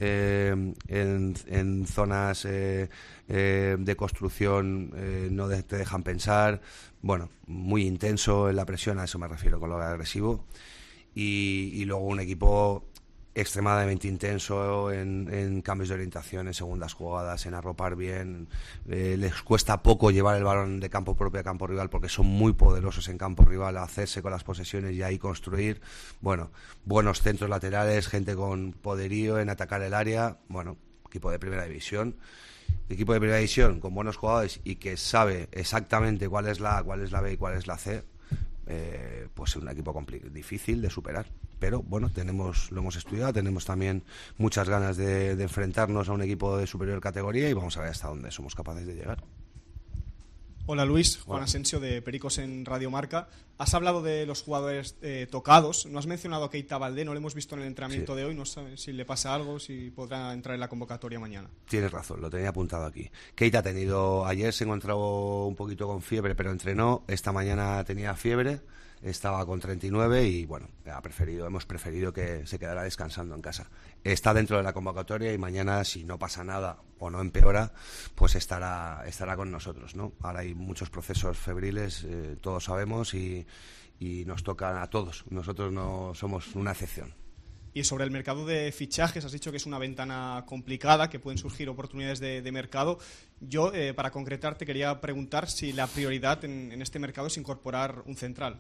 en zonas de construcción no te dejan pensar. Bueno, muy intenso en la presión, a eso me refiero con lo de agresivo. Y luego un equipo extremadamente intenso en cambios de orientación, en segundas jugadas, en arropar bien. Les cuesta poco llevar el balón de campo propio a campo rival porque son muy poderosos en campo rival, a hacerse con las posesiones y ahí construir. Bueno, buenos centros laterales, gente con poderío en atacar el área. Bueno, equipo de primera división. Equipo de primera división con buenos jugadores y que sabe exactamente cuál es la A, cuál es la B y cuál es la C. Pues es un equipo difícil de superar, pero bueno, lo hemos estudiado, tenemos también muchas ganas de enfrentarnos a un equipo de superior categoría y vamos a ver hasta dónde somos capaces de llegar. Hola Luis, Juan Asensio de Pericos en Radio Marca. Has hablado de los jugadores tocados, no has mencionado a Keita Baldé, no lo hemos visto en el entrenamiento de hoy, no sé si le pasa algo, si podrá entrar en la convocatoria mañana. Tienes razón, lo tenía apuntado aquí. Keita ayer se encontraba un poquito con fiebre, pero entrenó, esta mañana tenía fiebre, estaba con 39 y bueno, hemos preferido que se quedara descansando en casa. Está dentro de la convocatoria y mañana, si no pasa nada o no empeora, pues estará con nosotros, ¿no? Ahora hay muchos procesos febriles, todos sabemos, y nos toca a todos. Nosotros no somos una excepción. Y sobre el mercado de fichajes, has dicho que es una ventana complicada, que pueden surgir oportunidades de mercado. Yo, para concretar, te quería preguntar si la prioridad en este mercado es incorporar un central.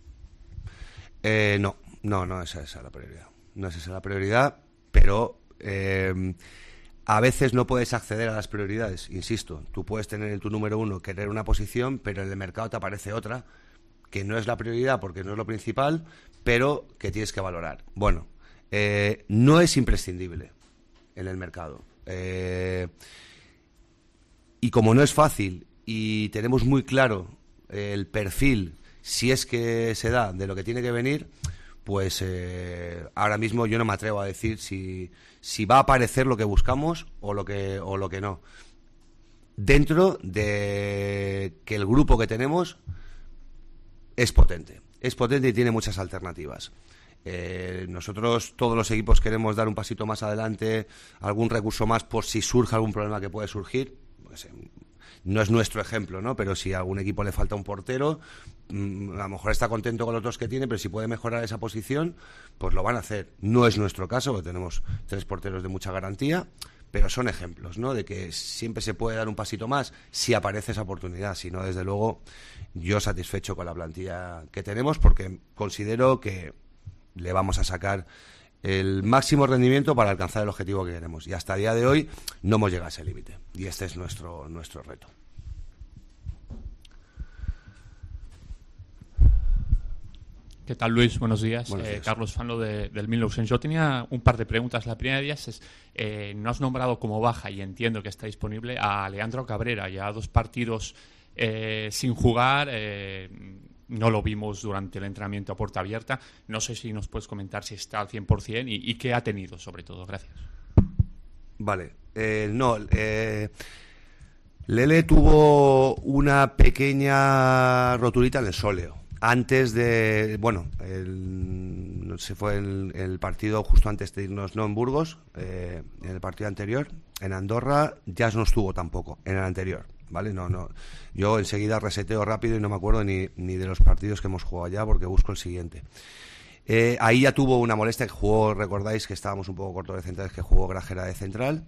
No, esa es la prioridad. No es esa la prioridad, pero a veces no puedes acceder a las prioridades. Insisto, tú puedes tener en tu número 1 querer una posición, pero en el mercado te aparece otra que no es la prioridad porque no es lo principal, pero que tienes que valorar. Bueno, no es imprescindible en el mercado. Y como no es fácil y tenemos muy claro el perfil, si es que se da, de lo que tiene que venir, pues ahora mismo yo no me atrevo a decir si va a aparecer lo que buscamos o lo que no. Dentro de que el grupo que tenemos es potente y tiene muchas alternativas. Nosotros, todos los equipos, queremos dar un pasito más adelante, algún recurso más por si surge algún problema que puede surgir. Pues, no es nuestro ejemplo, ¿no? Pero si a algún equipo le falta un portero, a lo mejor está contento con los 2 que tiene, pero si puede mejorar esa posición, pues lo van a hacer. No es nuestro caso, porque tenemos 3 porteros de mucha garantía, pero son ejemplos, ¿no? De que siempre se puede dar un pasito más si aparece esa oportunidad. Si no, desde luego, yo satisfecho con la plantilla que tenemos, porque considero que le vamos a sacar el máximo rendimiento para alcanzar el objetivo que queremos. Y hasta el día de hoy no hemos llegado a ese límite. Y este es nuestro reto. ¿Qué tal, Luis? Buenos días. Buenos días. Carlos Fanlo del Milausen. Yo tenía un par de preguntas. La primera de ellas es, no has nombrado como baja, y entiendo que está disponible, a Leandro Cabrera. Ya 2 partidos sin jugar, no lo vimos durante el entrenamiento a puerta abierta. No sé si nos puedes comentar si está al 100% y qué ha tenido, sobre todo. Gracias. Vale. Lele tuvo una pequeña roturita en el sóleo. Antes de... Bueno, se fue el partido justo antes de irnos, no en Burgos, en el partido anterior. En Andorra ya no estuvo tampoco, en el anterior, ¿vale? No. Yo enseguida reseteo rápido y no me acuerdo ni de los partidos que hemos jugado ya, porque busco el siguiente. Ahí ya tuvo una molestia que jugó, recordáis que estábamos un poco cortos de centrales, que jugó Grajera de central.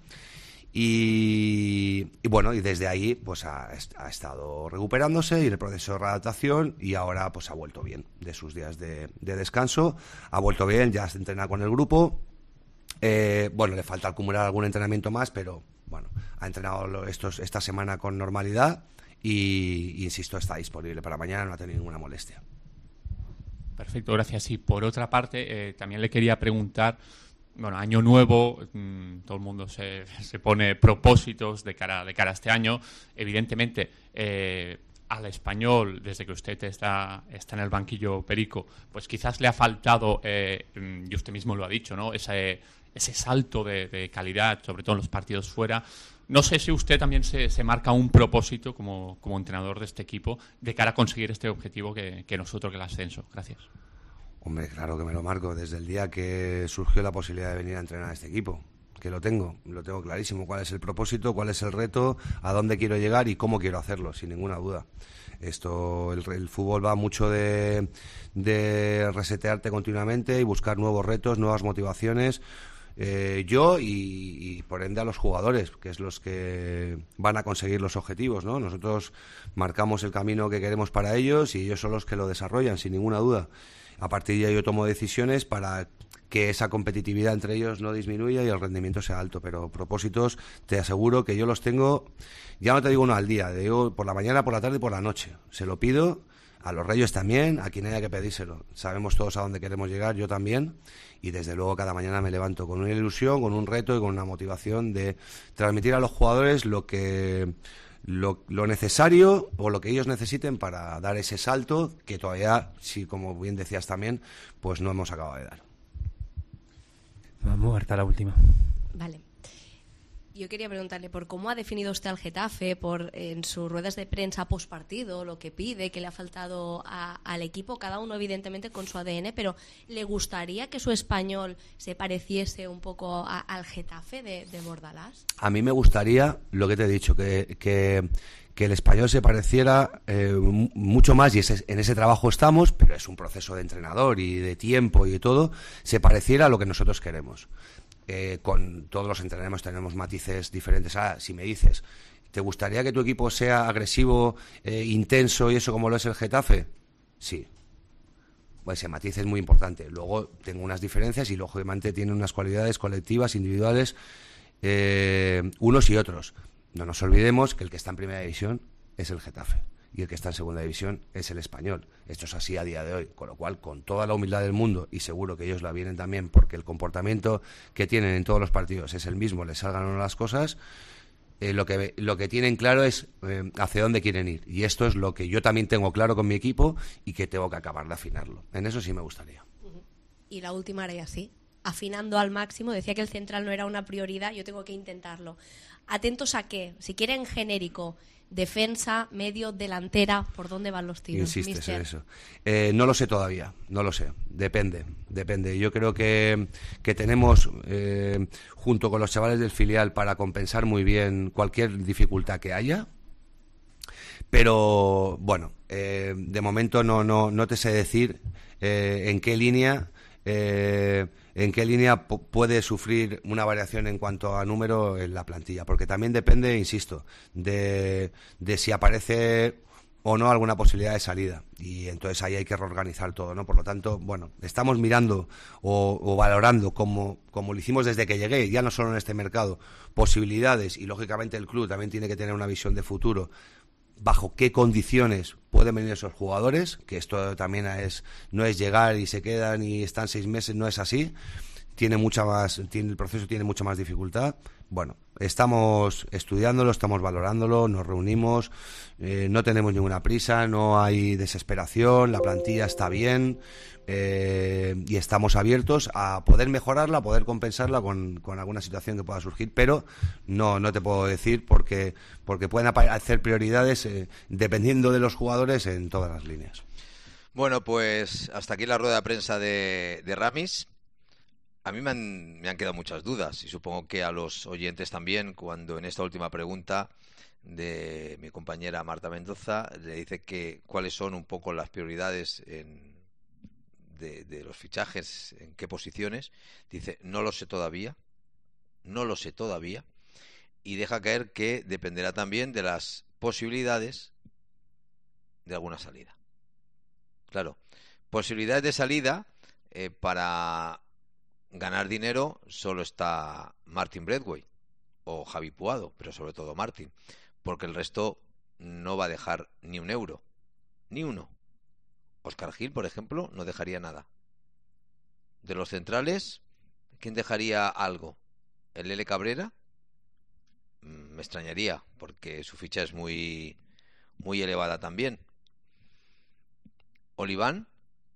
Y bueno, y desde ahí pues ha estado recuperándose y el proceso de readaptación, y ahora pues ha vuelto bien de sus días de descanso, ha vuelto bien, ya se entrena con el grupo. Bueno, le falta acumular algún entrenamiento más, pero bueno, ha entrenado esta semana con normalidad y insisto, está disponible para mañana, no ha tenido ninguna molestia. Perfecto, gracias. Y por otra parte, también le quería preguntar, bueno, año nuevo, todo el mundo se pone propósitos de cara a este año. Evidentemente, al Español, desde que usted está en el banquillo, Perico, pues quizás le ha faltado, y usted mismo lo ha dicho, ¿no? Ese salto de calidad, sobre todo en los partidos fuera. No sé si usted también se marca un propósito como entrenador de este equipo de cara a conseguir este objetivo que nosotros, que el ascenso. Gracias. Hombre, claro que me lo marco desde el día que surgió la posibilidad de venir a entrenar a este equipo, que lo tengo clarísimo, cuál es el propósito, cuál es el reto, a dónde quiero llegar y cómo quiero hacerlo, sin ninguna duda. El fútbol va mucho de resetearte continuamente y buscar nuevos retos, nuevas motivaciones. Yo y por ende a los jugadores, que es los que van a conseguir los objetivos, ¿no? Nosotros marcamos el camino que queremos para ellos y ellos son los que lo desarrollan, sin ninguna duda. A partir de ahí yo tomo decisiones para que esa competitividad entre ellos no disminuya y el rendimiento sea alto, pero propósitos te aseguro que yo los tengo, ya no te digo uno al día, te digo por la mañana, por la tarde y por la noche. Se lo pido a los Reyes también, a quien haya que pedírselo. Sabemos todos a dónde queremos llegar, yo también, y desde luego cada mañana me levanto con una ilusión, con un reto y con una motivación de transmitir a los jugadores lo necesario o lo que ellos necesiten para dar ese salto que todavía, sí, como bien decías también, pues no hemos acabado de dar. Vamos, Marta, la última. Vale. Yo quería preguntarle por cómo ha definido usted al Getafe, en sus ruedas de prensa postpartido, lo que pide, que le ha faltado al equipo, cada uno evidentemente con su ADN, pero ¿le gustaría que su Español se pareciese un poco al Getafe de Bordalás? A mí me gustaría, lo que te he dicho, que el Español se pareciera mucho más, y en ese trabajo estamos, pero es un proceso de entrenador y de tiempo y de todo, se pareciera a lo que nosotros queremos. Con todos los entrenamientos tenemos matices diferentes. Si me dices, ¿te gustaría que tu equipo sea agresivo, intenso y eso como lo es el Getafe? Sí. Pues ese matiz es muy importante. Luego tengo unas diferencias y lógicamente tiene unas cualidades colectivas, individuales, unos y otros. No nos olvidemos que el que está en primera división es el Getafe y el que está en segunda división es el Español. Esto es así a día de hoy, con lo cual, con toda la humildad del mundo, y seguro que ellos la vienen también porque el comportamiento que tienen en todos los partidos es el mismo, les salgan o no las cosas, lo que tienen claro es hacia dónde quieren ir, y esto es lo que yo también tengo claro con mi equipo y que tengo que acabar de afinarlo. En eso sí me gustaría. Y la última era así, afinando al máximo. Decía que el central no era una prioridad, yo tengo que intentarlo. ¿Atentos a qué? Si quieren genérico, defensa, medio, delantera, ¿por dónde van los tiros? Insistes en eso. No lo sé todavía, no lo sé. Depende. Yo creo que tenemos, junto con los chavales del filial, para compensar muy bien cualquier dificultad que haya. Pero, bueno, de momento no te sé decir en qué línea puede sufrir una variación en cuanto a número en la plantilla, porque también depende, insisto, de si aparece o no alguna posibilidad de salida, y entonces ahí hay que reorganizar todo, ¿no? Por lo tanto, bueno, estamos mirando o valorando como lo hicimos desde que llegué, ya no solo en este mercado, posibilidades, y lógicamente el club también tiene que tener una visión de futuro bajo qué condiciones pueden venir esos jugadores, que esto también no es llegar y se quedan y están 6 meses, no es así. El proceso tiene mucha más dificultad. Bueno, estamos estudiándolo, estamos valorándolo, nos reunimos, no tenemos ninguna prisa, no hay desesperación, la plantilla está bien, y estamos abiertos a poder mejorarla, a poder compensarla con alguna situación que pueda surgir, pero no te puedo decir porque pueden hacer prioridades dependiendo de los jugadores en todas las líneas. Bueno, pues hasta aquí la rueda de prensa de Ramis. A mí me han quedado muchas dudas y supongo que a los oyentes también, cuando en esta última pregunta de mi compañera Marta Mendoza le dice que cuáles son un poco las prioridades de los fichajes, en qué posiciones, dice no lo sé todavía, y deja caer que dependerá también de las posibilidades de alguna salida. Claro, posibilidades de salida para ganar dinero solo está Martin Braithwaite o Javi Puado, pero sobre todo Martin, porque el resto no va a dejar ni un euro, ni uno. Óscar Gil, por ejemplo, no dejaría nada. De los centrales, ¿quién dejaría algo? ¿El Lele Cabrera? Me extrañaría, porque su ficha es muy, muy elevada también. ¿Oliván?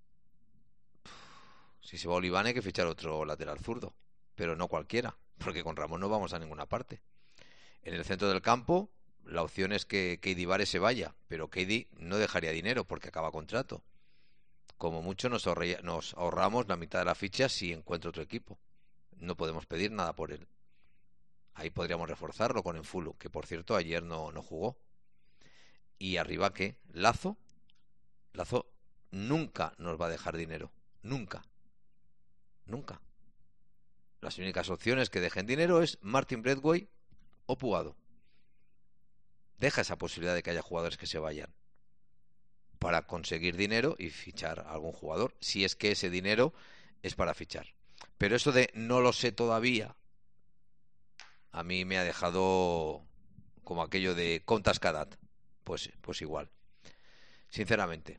Si se va Oliván hay que fichar otro lateral zurdo, pero no cualquiera, porque con Ramón no vamos a ninguna parte. En el centro del campo, la opción es que Keidi Vares se vaya, pero Keidi no dejaría dinero porque acaba contrato. Como mucho nos ahorramos la mitad de la ficha si encuentra otro equipo. No podemos pedir nada por él. Ahí podríamos reforzarlo con Enfulu, que por cierto ayer no jugó. Y arriba, ¿qué? Lazo nunca nos va a dejar dinero. Nunca. Las únicas opciones que dejen dinero es Martin Braithwaite o Puado. Deja esa posibilidad de que haya jugadores que se vayan para conseguir dinero y fichar a algún jugador, si es que ese dinero es para fichar. Pero eso de no lo sé todavía, a mí me ha dejado como aquello de contas cadat. Pues igual. Sinceramente.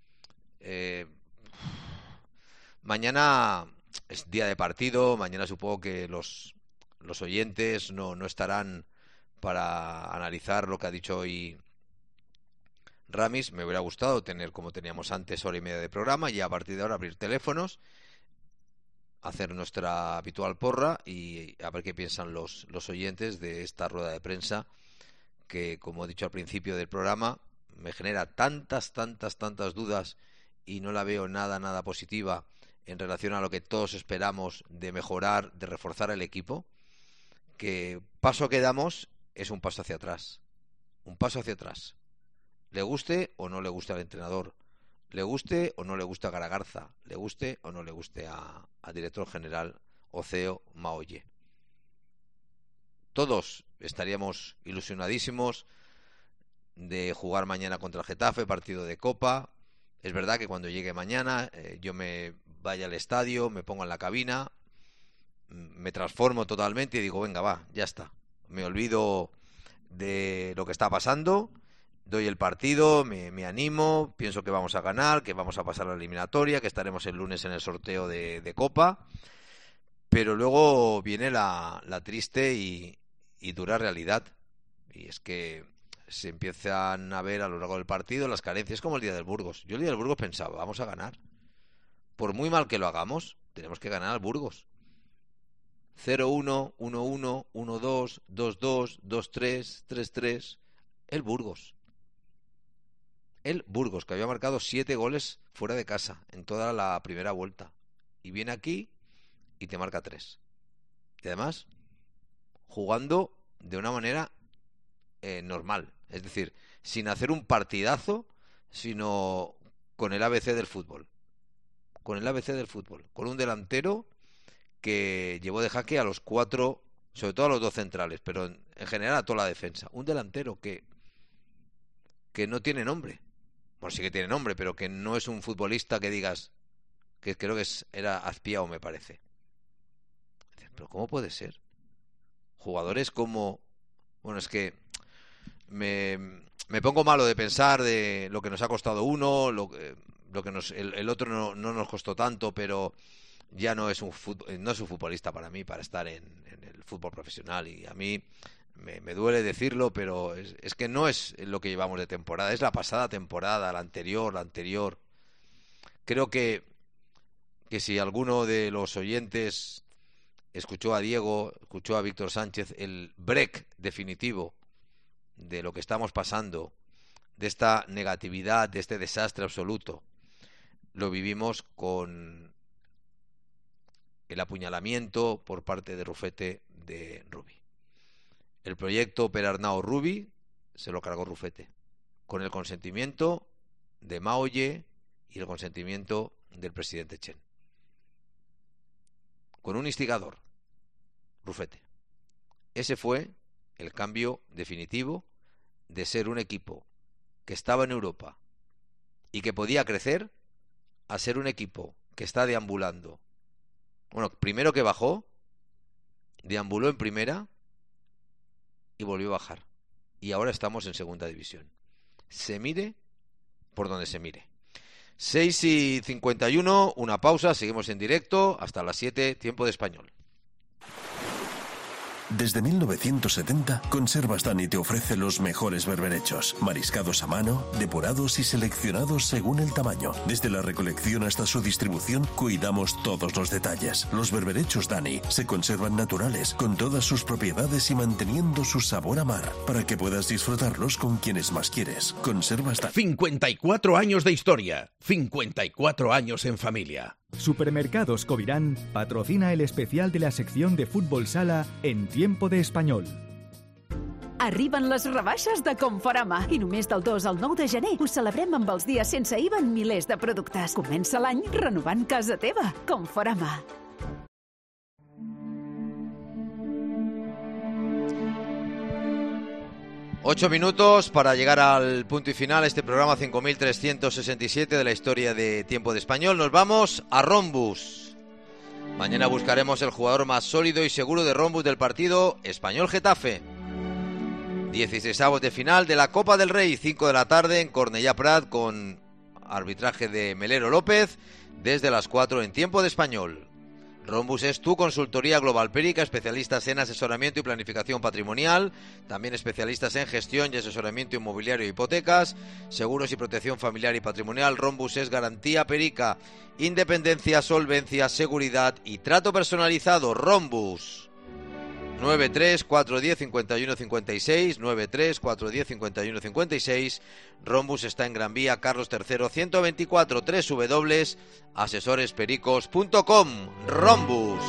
Mañana es día de partido, mañana supongo que los oyentes no estarán para analizar lo que ha dicho hoy Ramis. Me hubiera gustado tener, como teníamos antes, 1h30 de programa y a partir de ahora abrir teléfonos, hacer nuestra habitual porra y a ver qué piensan los oyentes de esta rueda de prensa que, como he dicho al principio del programa, me genera tantas dudas y no la veo nada positiva en relación a lo que todos esperamos de mejorar, de reforzar el equipo, que paso que damos es un paso hacia atrás. Le guste o no le guste al entrenador, le guste o no le guste a Garagarza, le guste o no le guste a director general o CEO Maoye. Todos estaríamos ilusionadísimos de jugar mañana contra el Getafe, partido de Copa. Es verdad que cuando llegue mañana yo me vaya al estadio, me pongo en la cabina, me transformo totalmente y digo, venga, va, ya está. Me olvido de lo que está pasando, doy el partido, me animo, pienso que vamos a ganar, que vamos a pasar la eliminatoria, que estaremos el lunes en el sorteo de Copa. Pero luego viene la triste y dura realidad. Y es que se empiezan a ver a lo largo del partido las carencias, como el día del Burgos. Yo el día del Burgos pensaba, vamos a ganar. Por muy mal que lo hagamos, tenemos que ganar al Burgos. 0-1, 1-1, 1-2, 2-2, 2-3, 3-3. El Burgos, que había marcado 7 goles fuera de casa en toda la primera vuelta. Y viene aquí y te marca 3. Y además, jugando de una manera normal. Es decir, sin hacer un partidazo, sino con el ABC del fútbol. Con un delantero que llevó de jaque a los 4, sobre todo a los 2 centrales, pero en general a toda la defensa. Un delantero que no tiene nombre. Bueno, sí que tiene nombre, pero que no es un futbolista que digas, que creo que era Azpiao, me parece. Pero ¿cómo puede ser? Jugadores como... Bueno, es que me pongo malo de pensar de lo que nos ha costado uno, lo que el otro no nos costó tanto, pero ya no es un futbolista para mí, para estar en el fútbol profesional. Y a mí me duele decirlo, pero es que no es lo que llevamos de temporada, es la pasada temporada, la anterior. Creo que si alguno de los oyentes escuchó a Diego, escuchó a Víctor Sánchez, el break definitivo de lo que estamos pasando, de esta negatividad, de este desastre absoluto, lo vivimos con el apuñalamiento por parte de Rufete de Rubi. El proyecto Perarnau Rubi se lo cargó Rufete, con el consentimiento de Maoye y el consentimiento del presidente Chen. Con un instigador, Rufete. Ese fue el cambio definitivo de ser un equipo que estaba en Europa y que podía crecer a ser un equipo que está deambulando. Bueno, primero que bajó, deambuló en primera y volvió a bajar. Y ahora estamos en segunda división. Se mire por donde se mire. 6:51, una pausa, seguimos en directo hasta las 7, tiempo de español. Desde 1970, Conservas Dani te ofrece los mejores berberechos, mariscados a mano, depurados y seleccionados según el tamaño. Desde la recolección hasta su distribución, cuidamos todos los detalles. Los berberechos Dani se conservan naturales, con todas sus propiedades y manteniendo su sabor a mar, para que puedas disfrutarlos con quienes más quieres. Conservas Dani. 54 años de historia, 54 años en familia. Supermercados Covirán patrocina el especial de la sección de Fútbol Sala en Tiempo de Espanyol. Arriben les rebaixes de Conforama i només del 2 al 9 de gener ho celebrem amb els dies sense IVA en milers de productes. Comença l'any renovant casa teva. Conforama. Ocho minutos para llegar al punto y final este programa 5367 de la historia de Tiempo de Español. Nos vamos a Rombus. Mañana buscaremos el jugador más sólido y seguro de Rombus del partido Español-Getafe. 16avos de final de la Copa del Rey, 5 de la tarde en Cornellà Prat, con arbitraje de Melero López, desde las 4 en Tiempo de Español. Rombus es tu consultoría global Périca, especialistas en asesoramiento y planificación patrimonial, también especialistas en gestión y asesoramiento inmobiliario e hipotecas, seguros y protección familiar y patrimonial. Rombus es garantía Périca, independencia, solvencia, seguridad y trato personalizado. Rombus. 93-410-51-56, 93-410-51-56. Rombus está en Gran Vía, Carlos III, 124, www.asesorespericos.com. Rombus.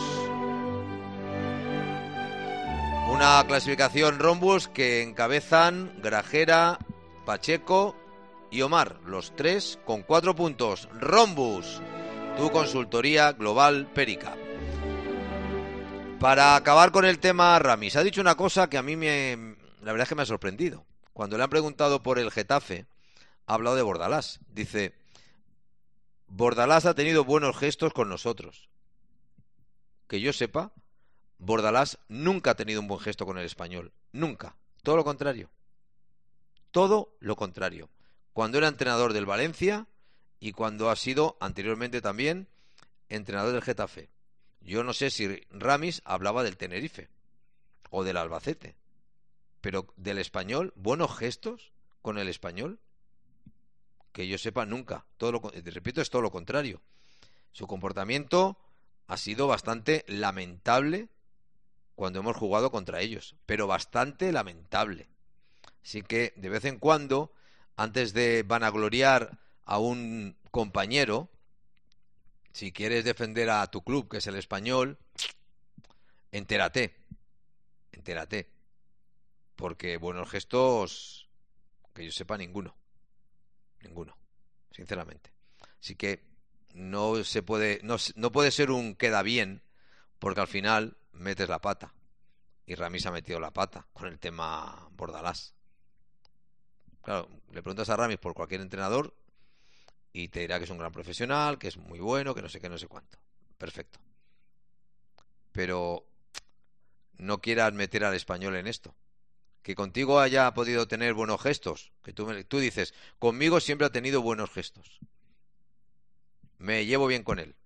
Una clasificación Rombus que encabezan Grajera, Pacheco y Omar, los tres con 4 puntos. Rombus, tu consultoría global Périca. Para acabar con el tema, Ramis ha dicho una cosa que a mí la verdad es que me ha sorprendido. Cuando le han preguntado por el Getafe, ha hablado de Bordalás. Dice, Bordalás ha tenido buenos gestos con nosotros. Que yo sepa, Bordalás nunca ha tenido un buen gesto con el Español. Nunca. Todo lo contrario. Todo lo contrario. Cuando era entrenador del Valencia y cuando ha sido anteriormente también entrenador del Getafe. Yo no sé si Ramis hablaba del Tenerife o del Albacete, pero del Español, buenos gestos con el Español, que yo sepa nunca. Repito, es todo lo contrario. Su comportamiento ha sido bastante lamentable cuando hemos jugado contra ellos, pero bastante lamentable. Así que de vez en cuando, antes de vanagloriar a un compañero, si quieres defender a tu club, que es el Español, entérate. Porque buenos gestos, que yo sepa, ninguno, sinceramente. Así que no puede ser un queda bien, porque al final metes la pata. Y Ramis ha metido la pata con el tema Bordalás. Claro, le preguntas a Ramis por cualquier entrenador y te dirá que es un gran profesional, que es muy bueno, que no sé qué, no sé cuánto. Perfecto. Pero no quieras meter al Español en esto, que contigo haya podido tener buenos gestos, que tú dices, conmigo siempre ha tenido buenos gestos, me llevo bien con él,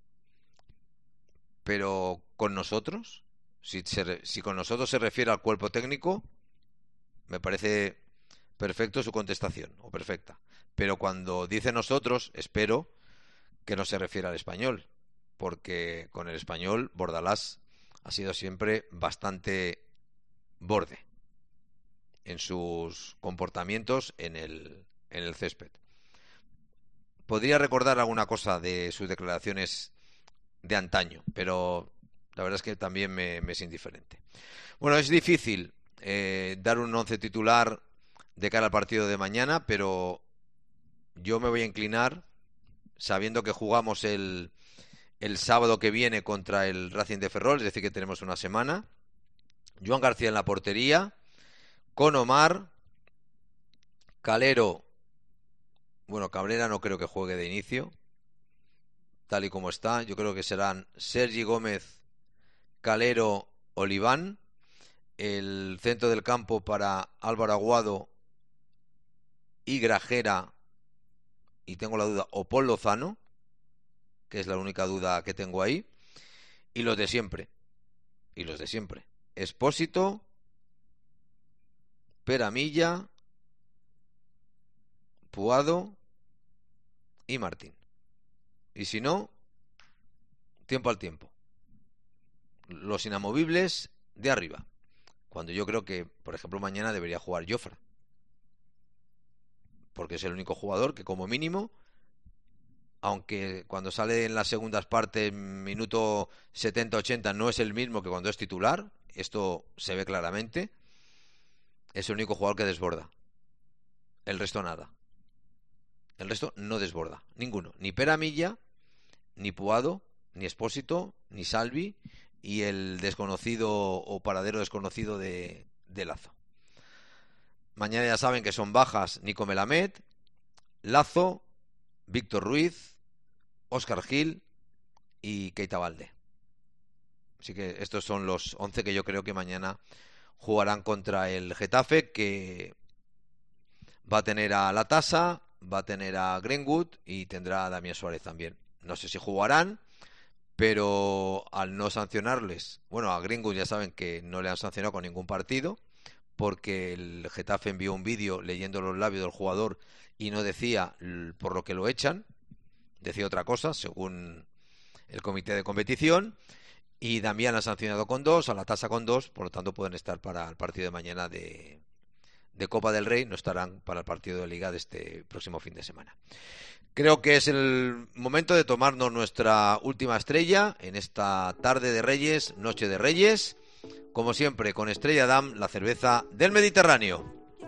pero con nosotros, si con nosotros se refiere al cuerpo técnico, me parece perfecto su contestación, o perfecta, pero cuando dice nosotros, espero que no se refiera al Español, porque con el Español Bordalás ha sido siempre bastante borde en sus comportamientos en el césped. Podría recordar alguna cosa de sus declaraciones de antaño, pero la verdad es que también me es indiferente. Bueno, es difícil dar un 11 titular de cara al partido de mañana, pero yo me voy a inclinar, sabiendo que jugamos el sábado que viene contra el Racing de Ferrol, es decir, que tenemos una semana. Joan García en la portería, con Omar, Calero, bueno, Cabrera no creo que juegue de inicio, tal y como está. Yo creo que serán Sergi Gómez, Calero, Oliván. El centro del campo para Álvaro Aguado y Grajera, y tengo la duda, o Paul Lozano, que es la única duda que tengo ahí, y los de siempre, Expósito, Peramilla, Puado y Martín. Y si no, tiempo al tiempo. Los inamovibles de arriba. Cuando yo creo que, por ejemplo, mañana debería jugar Jofre, porque es el único jugador que, como mínimo, aunque cuando sale en las segundas partes, minuto 70-80, no es el mismo que cuando es titular, esto se ve claramente, es el único jugador que desborda. El resto nada. El resto no desborda, ninguno. Ni Peramilla, ni Puado, ni Expósito, ni Salvi, y el desconocido o paradero desconocido de Lazo. Mañana ya saben que son bajas Nico Melamed, Lazo, Víctor Ruiz, Óscar Gil y Keita Balde. Así que estos son los 11 que yo creo que mañana jugarán contra el Getafe, que va a tener a Latasa, va a tener a Greenwood y tendrá a Damián Suárez también. No sé si jugarán, pero al no sancionarles, bueno, a Greenwood ya saben que no le han sancionado con ningún partido, porque el Getafe envió un vídeo leyendo los labios del jugador y no decía por lo que lo echan, decía otra cosa, según el comité de competición, y Damián ha sancionado con 2, a Latasa con 2, por lo tanto pueden estar para el partido de mañana de Copa del Rey, no estarán para el partido de Liga de este próximo fin de semana. Creo que es el momento de tomarnos nuestra última estrella en esta tarde de Reyes, noche de Reyes, como siempre con Estrella Damm, la cerveza del Mediterráneo.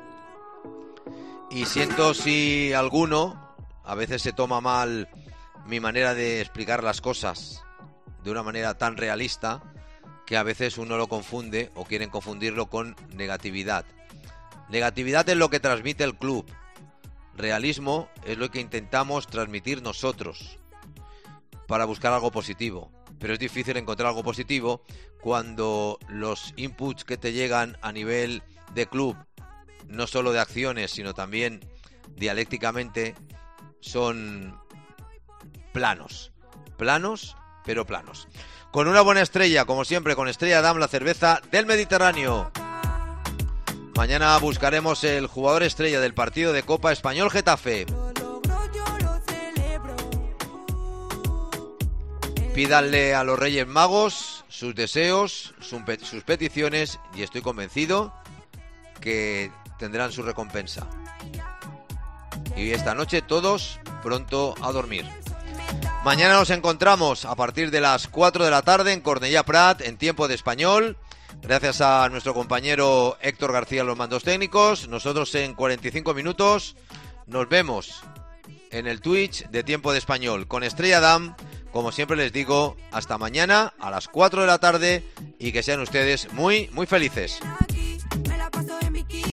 Y siento si alguno a veces se toma mal mi manera de explicar las cosas de una manera tan realista, que a veces uno lo confunde o quieren confundirlo con negatividad. Negatividad es lo que transmite el club. Realismo es lo que intentamos transmitir nosotros para buscar algo positivo. Pero es difícil encontrar algo positivo cuando los inputs que te llegan a nivel de club, no solo de acciones, sino también dialécticamente, son planos. Planos, pero planos. Con una buena estrella, como siempre, con Estrella Damm, la cerveza del Mediterráneo. Mañana buscaremos el jugador estrella del partido de Copa Español Getafe. Pídanle a los Reyes Magos sus deseos, sus peticiones, y estoy convencido que tendrán su recompensa. Y esta noche todos pronto a dormir. Mañana nos encontramos a partir de las 4 de la tarde en Cornellà Prat, en tiempo de español. Gracias a nuestro compañero Héctor García en los mandos técnicos. Nosotros en 45 minutos nos vemos en el Twitch de Tiempo de Español con Estrella Damm. Como siempre les digo, hasta mañana a las 4 de la tarde y que sean ustedes muy, muy felices.